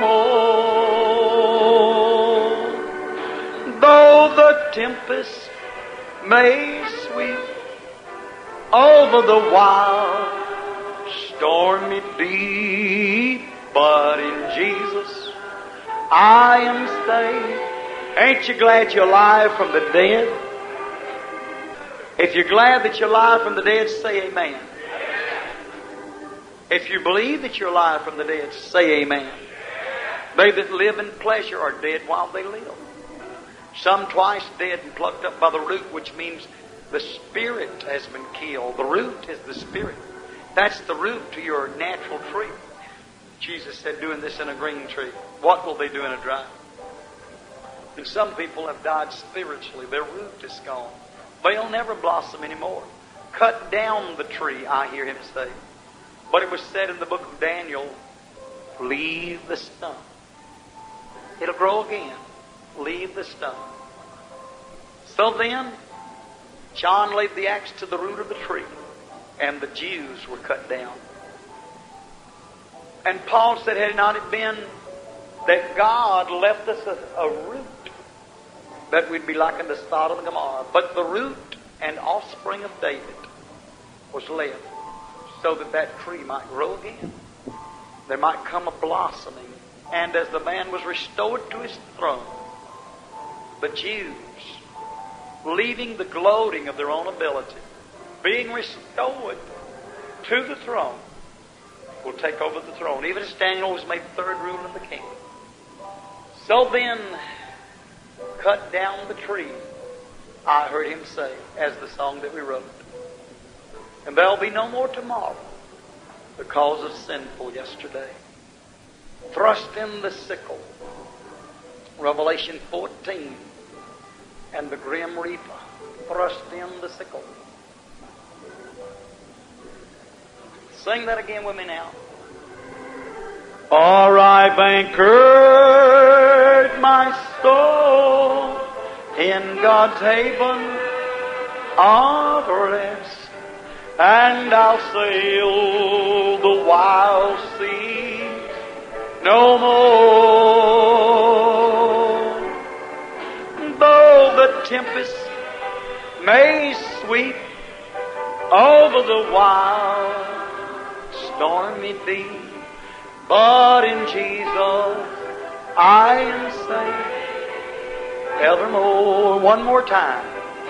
more. Though the tempest may sweep over the wild, stormy deep, but in Jesus I am safe. Ain't you glad you're alive from the dead? If you're glad that you're alive from the dead, say amen. If you believe that you're alive from the dead, say amen. They that live in pleasure are dead while they live. Some twice dead and plucked up by the root, which means the spirit has been killed. The root is the spirit. That's the root to your natural tree. Jesus said, doing this in a green tree, what will they do in a dry? And some people have died spiritually. Their root is gone. They'll never blossom anymore. Cut down the tree, I hear him say. But it was said in the book of Daniel, leave the stump. It'll grow again. Leave the stump. So then, John laid the axe to the root of the tree, and the Jews were cut down. And Paul said, had it not been that God left us a root, that we'd be like unto Sodom and Gomorrah. But the root and offspring of David was left so that that tree might grow again. There might come a blossoming. And as the man was restored to his throne, the Jews, leaving the gloating of their own ability, being restored to the throne, will take over the throne, even as Daniel was made third ruler of the kingdom. So then, cut down the tree, I heard him say, as the song that we wrote. And there'll be no more tomorrow because of sinful yesterday. Thrust in the sickle. Revelation 14. And the grim reaper thrust in the sickle. Sing that again with me now. For I've anchored my soul in God's haven of rest, and I'll sail the wild seas no more. Though the tempest may sweep over the wild stormy deep, but in Jesus I am safe evermore. One more time.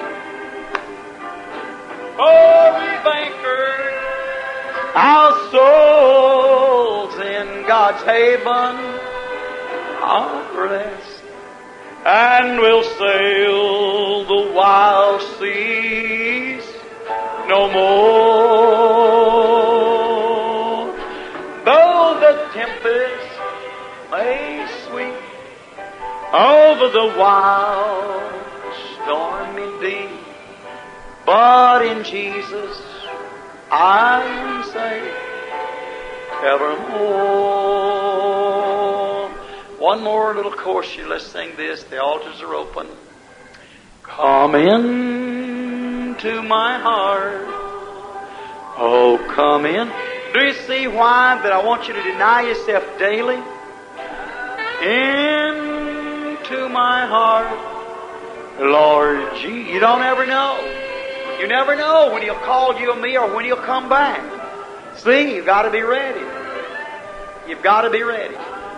For we've anchored our souls in God's haven of rest, and we'll sail the wild seas no more. Though the tempest may sweep over the wild stormy deep, but in Jesus I am safe evermore. One more little chorus, let's sing this. The altars are open. Come into my heart. Oh, come in. Do you see why that I want you to deny yourself daily? Into my heart, Lord Jesus. You don't ever know. You never know when He'll call you or me or when He'll come back. See, you've got to be ready. You've got to be ready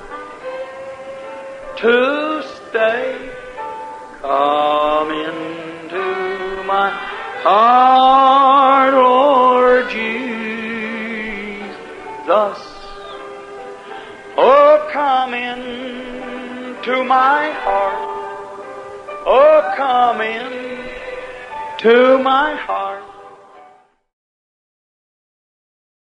to stay. Come into my heart, Lord Jesus. Oh, come into my heart. Oh, come in to my heart.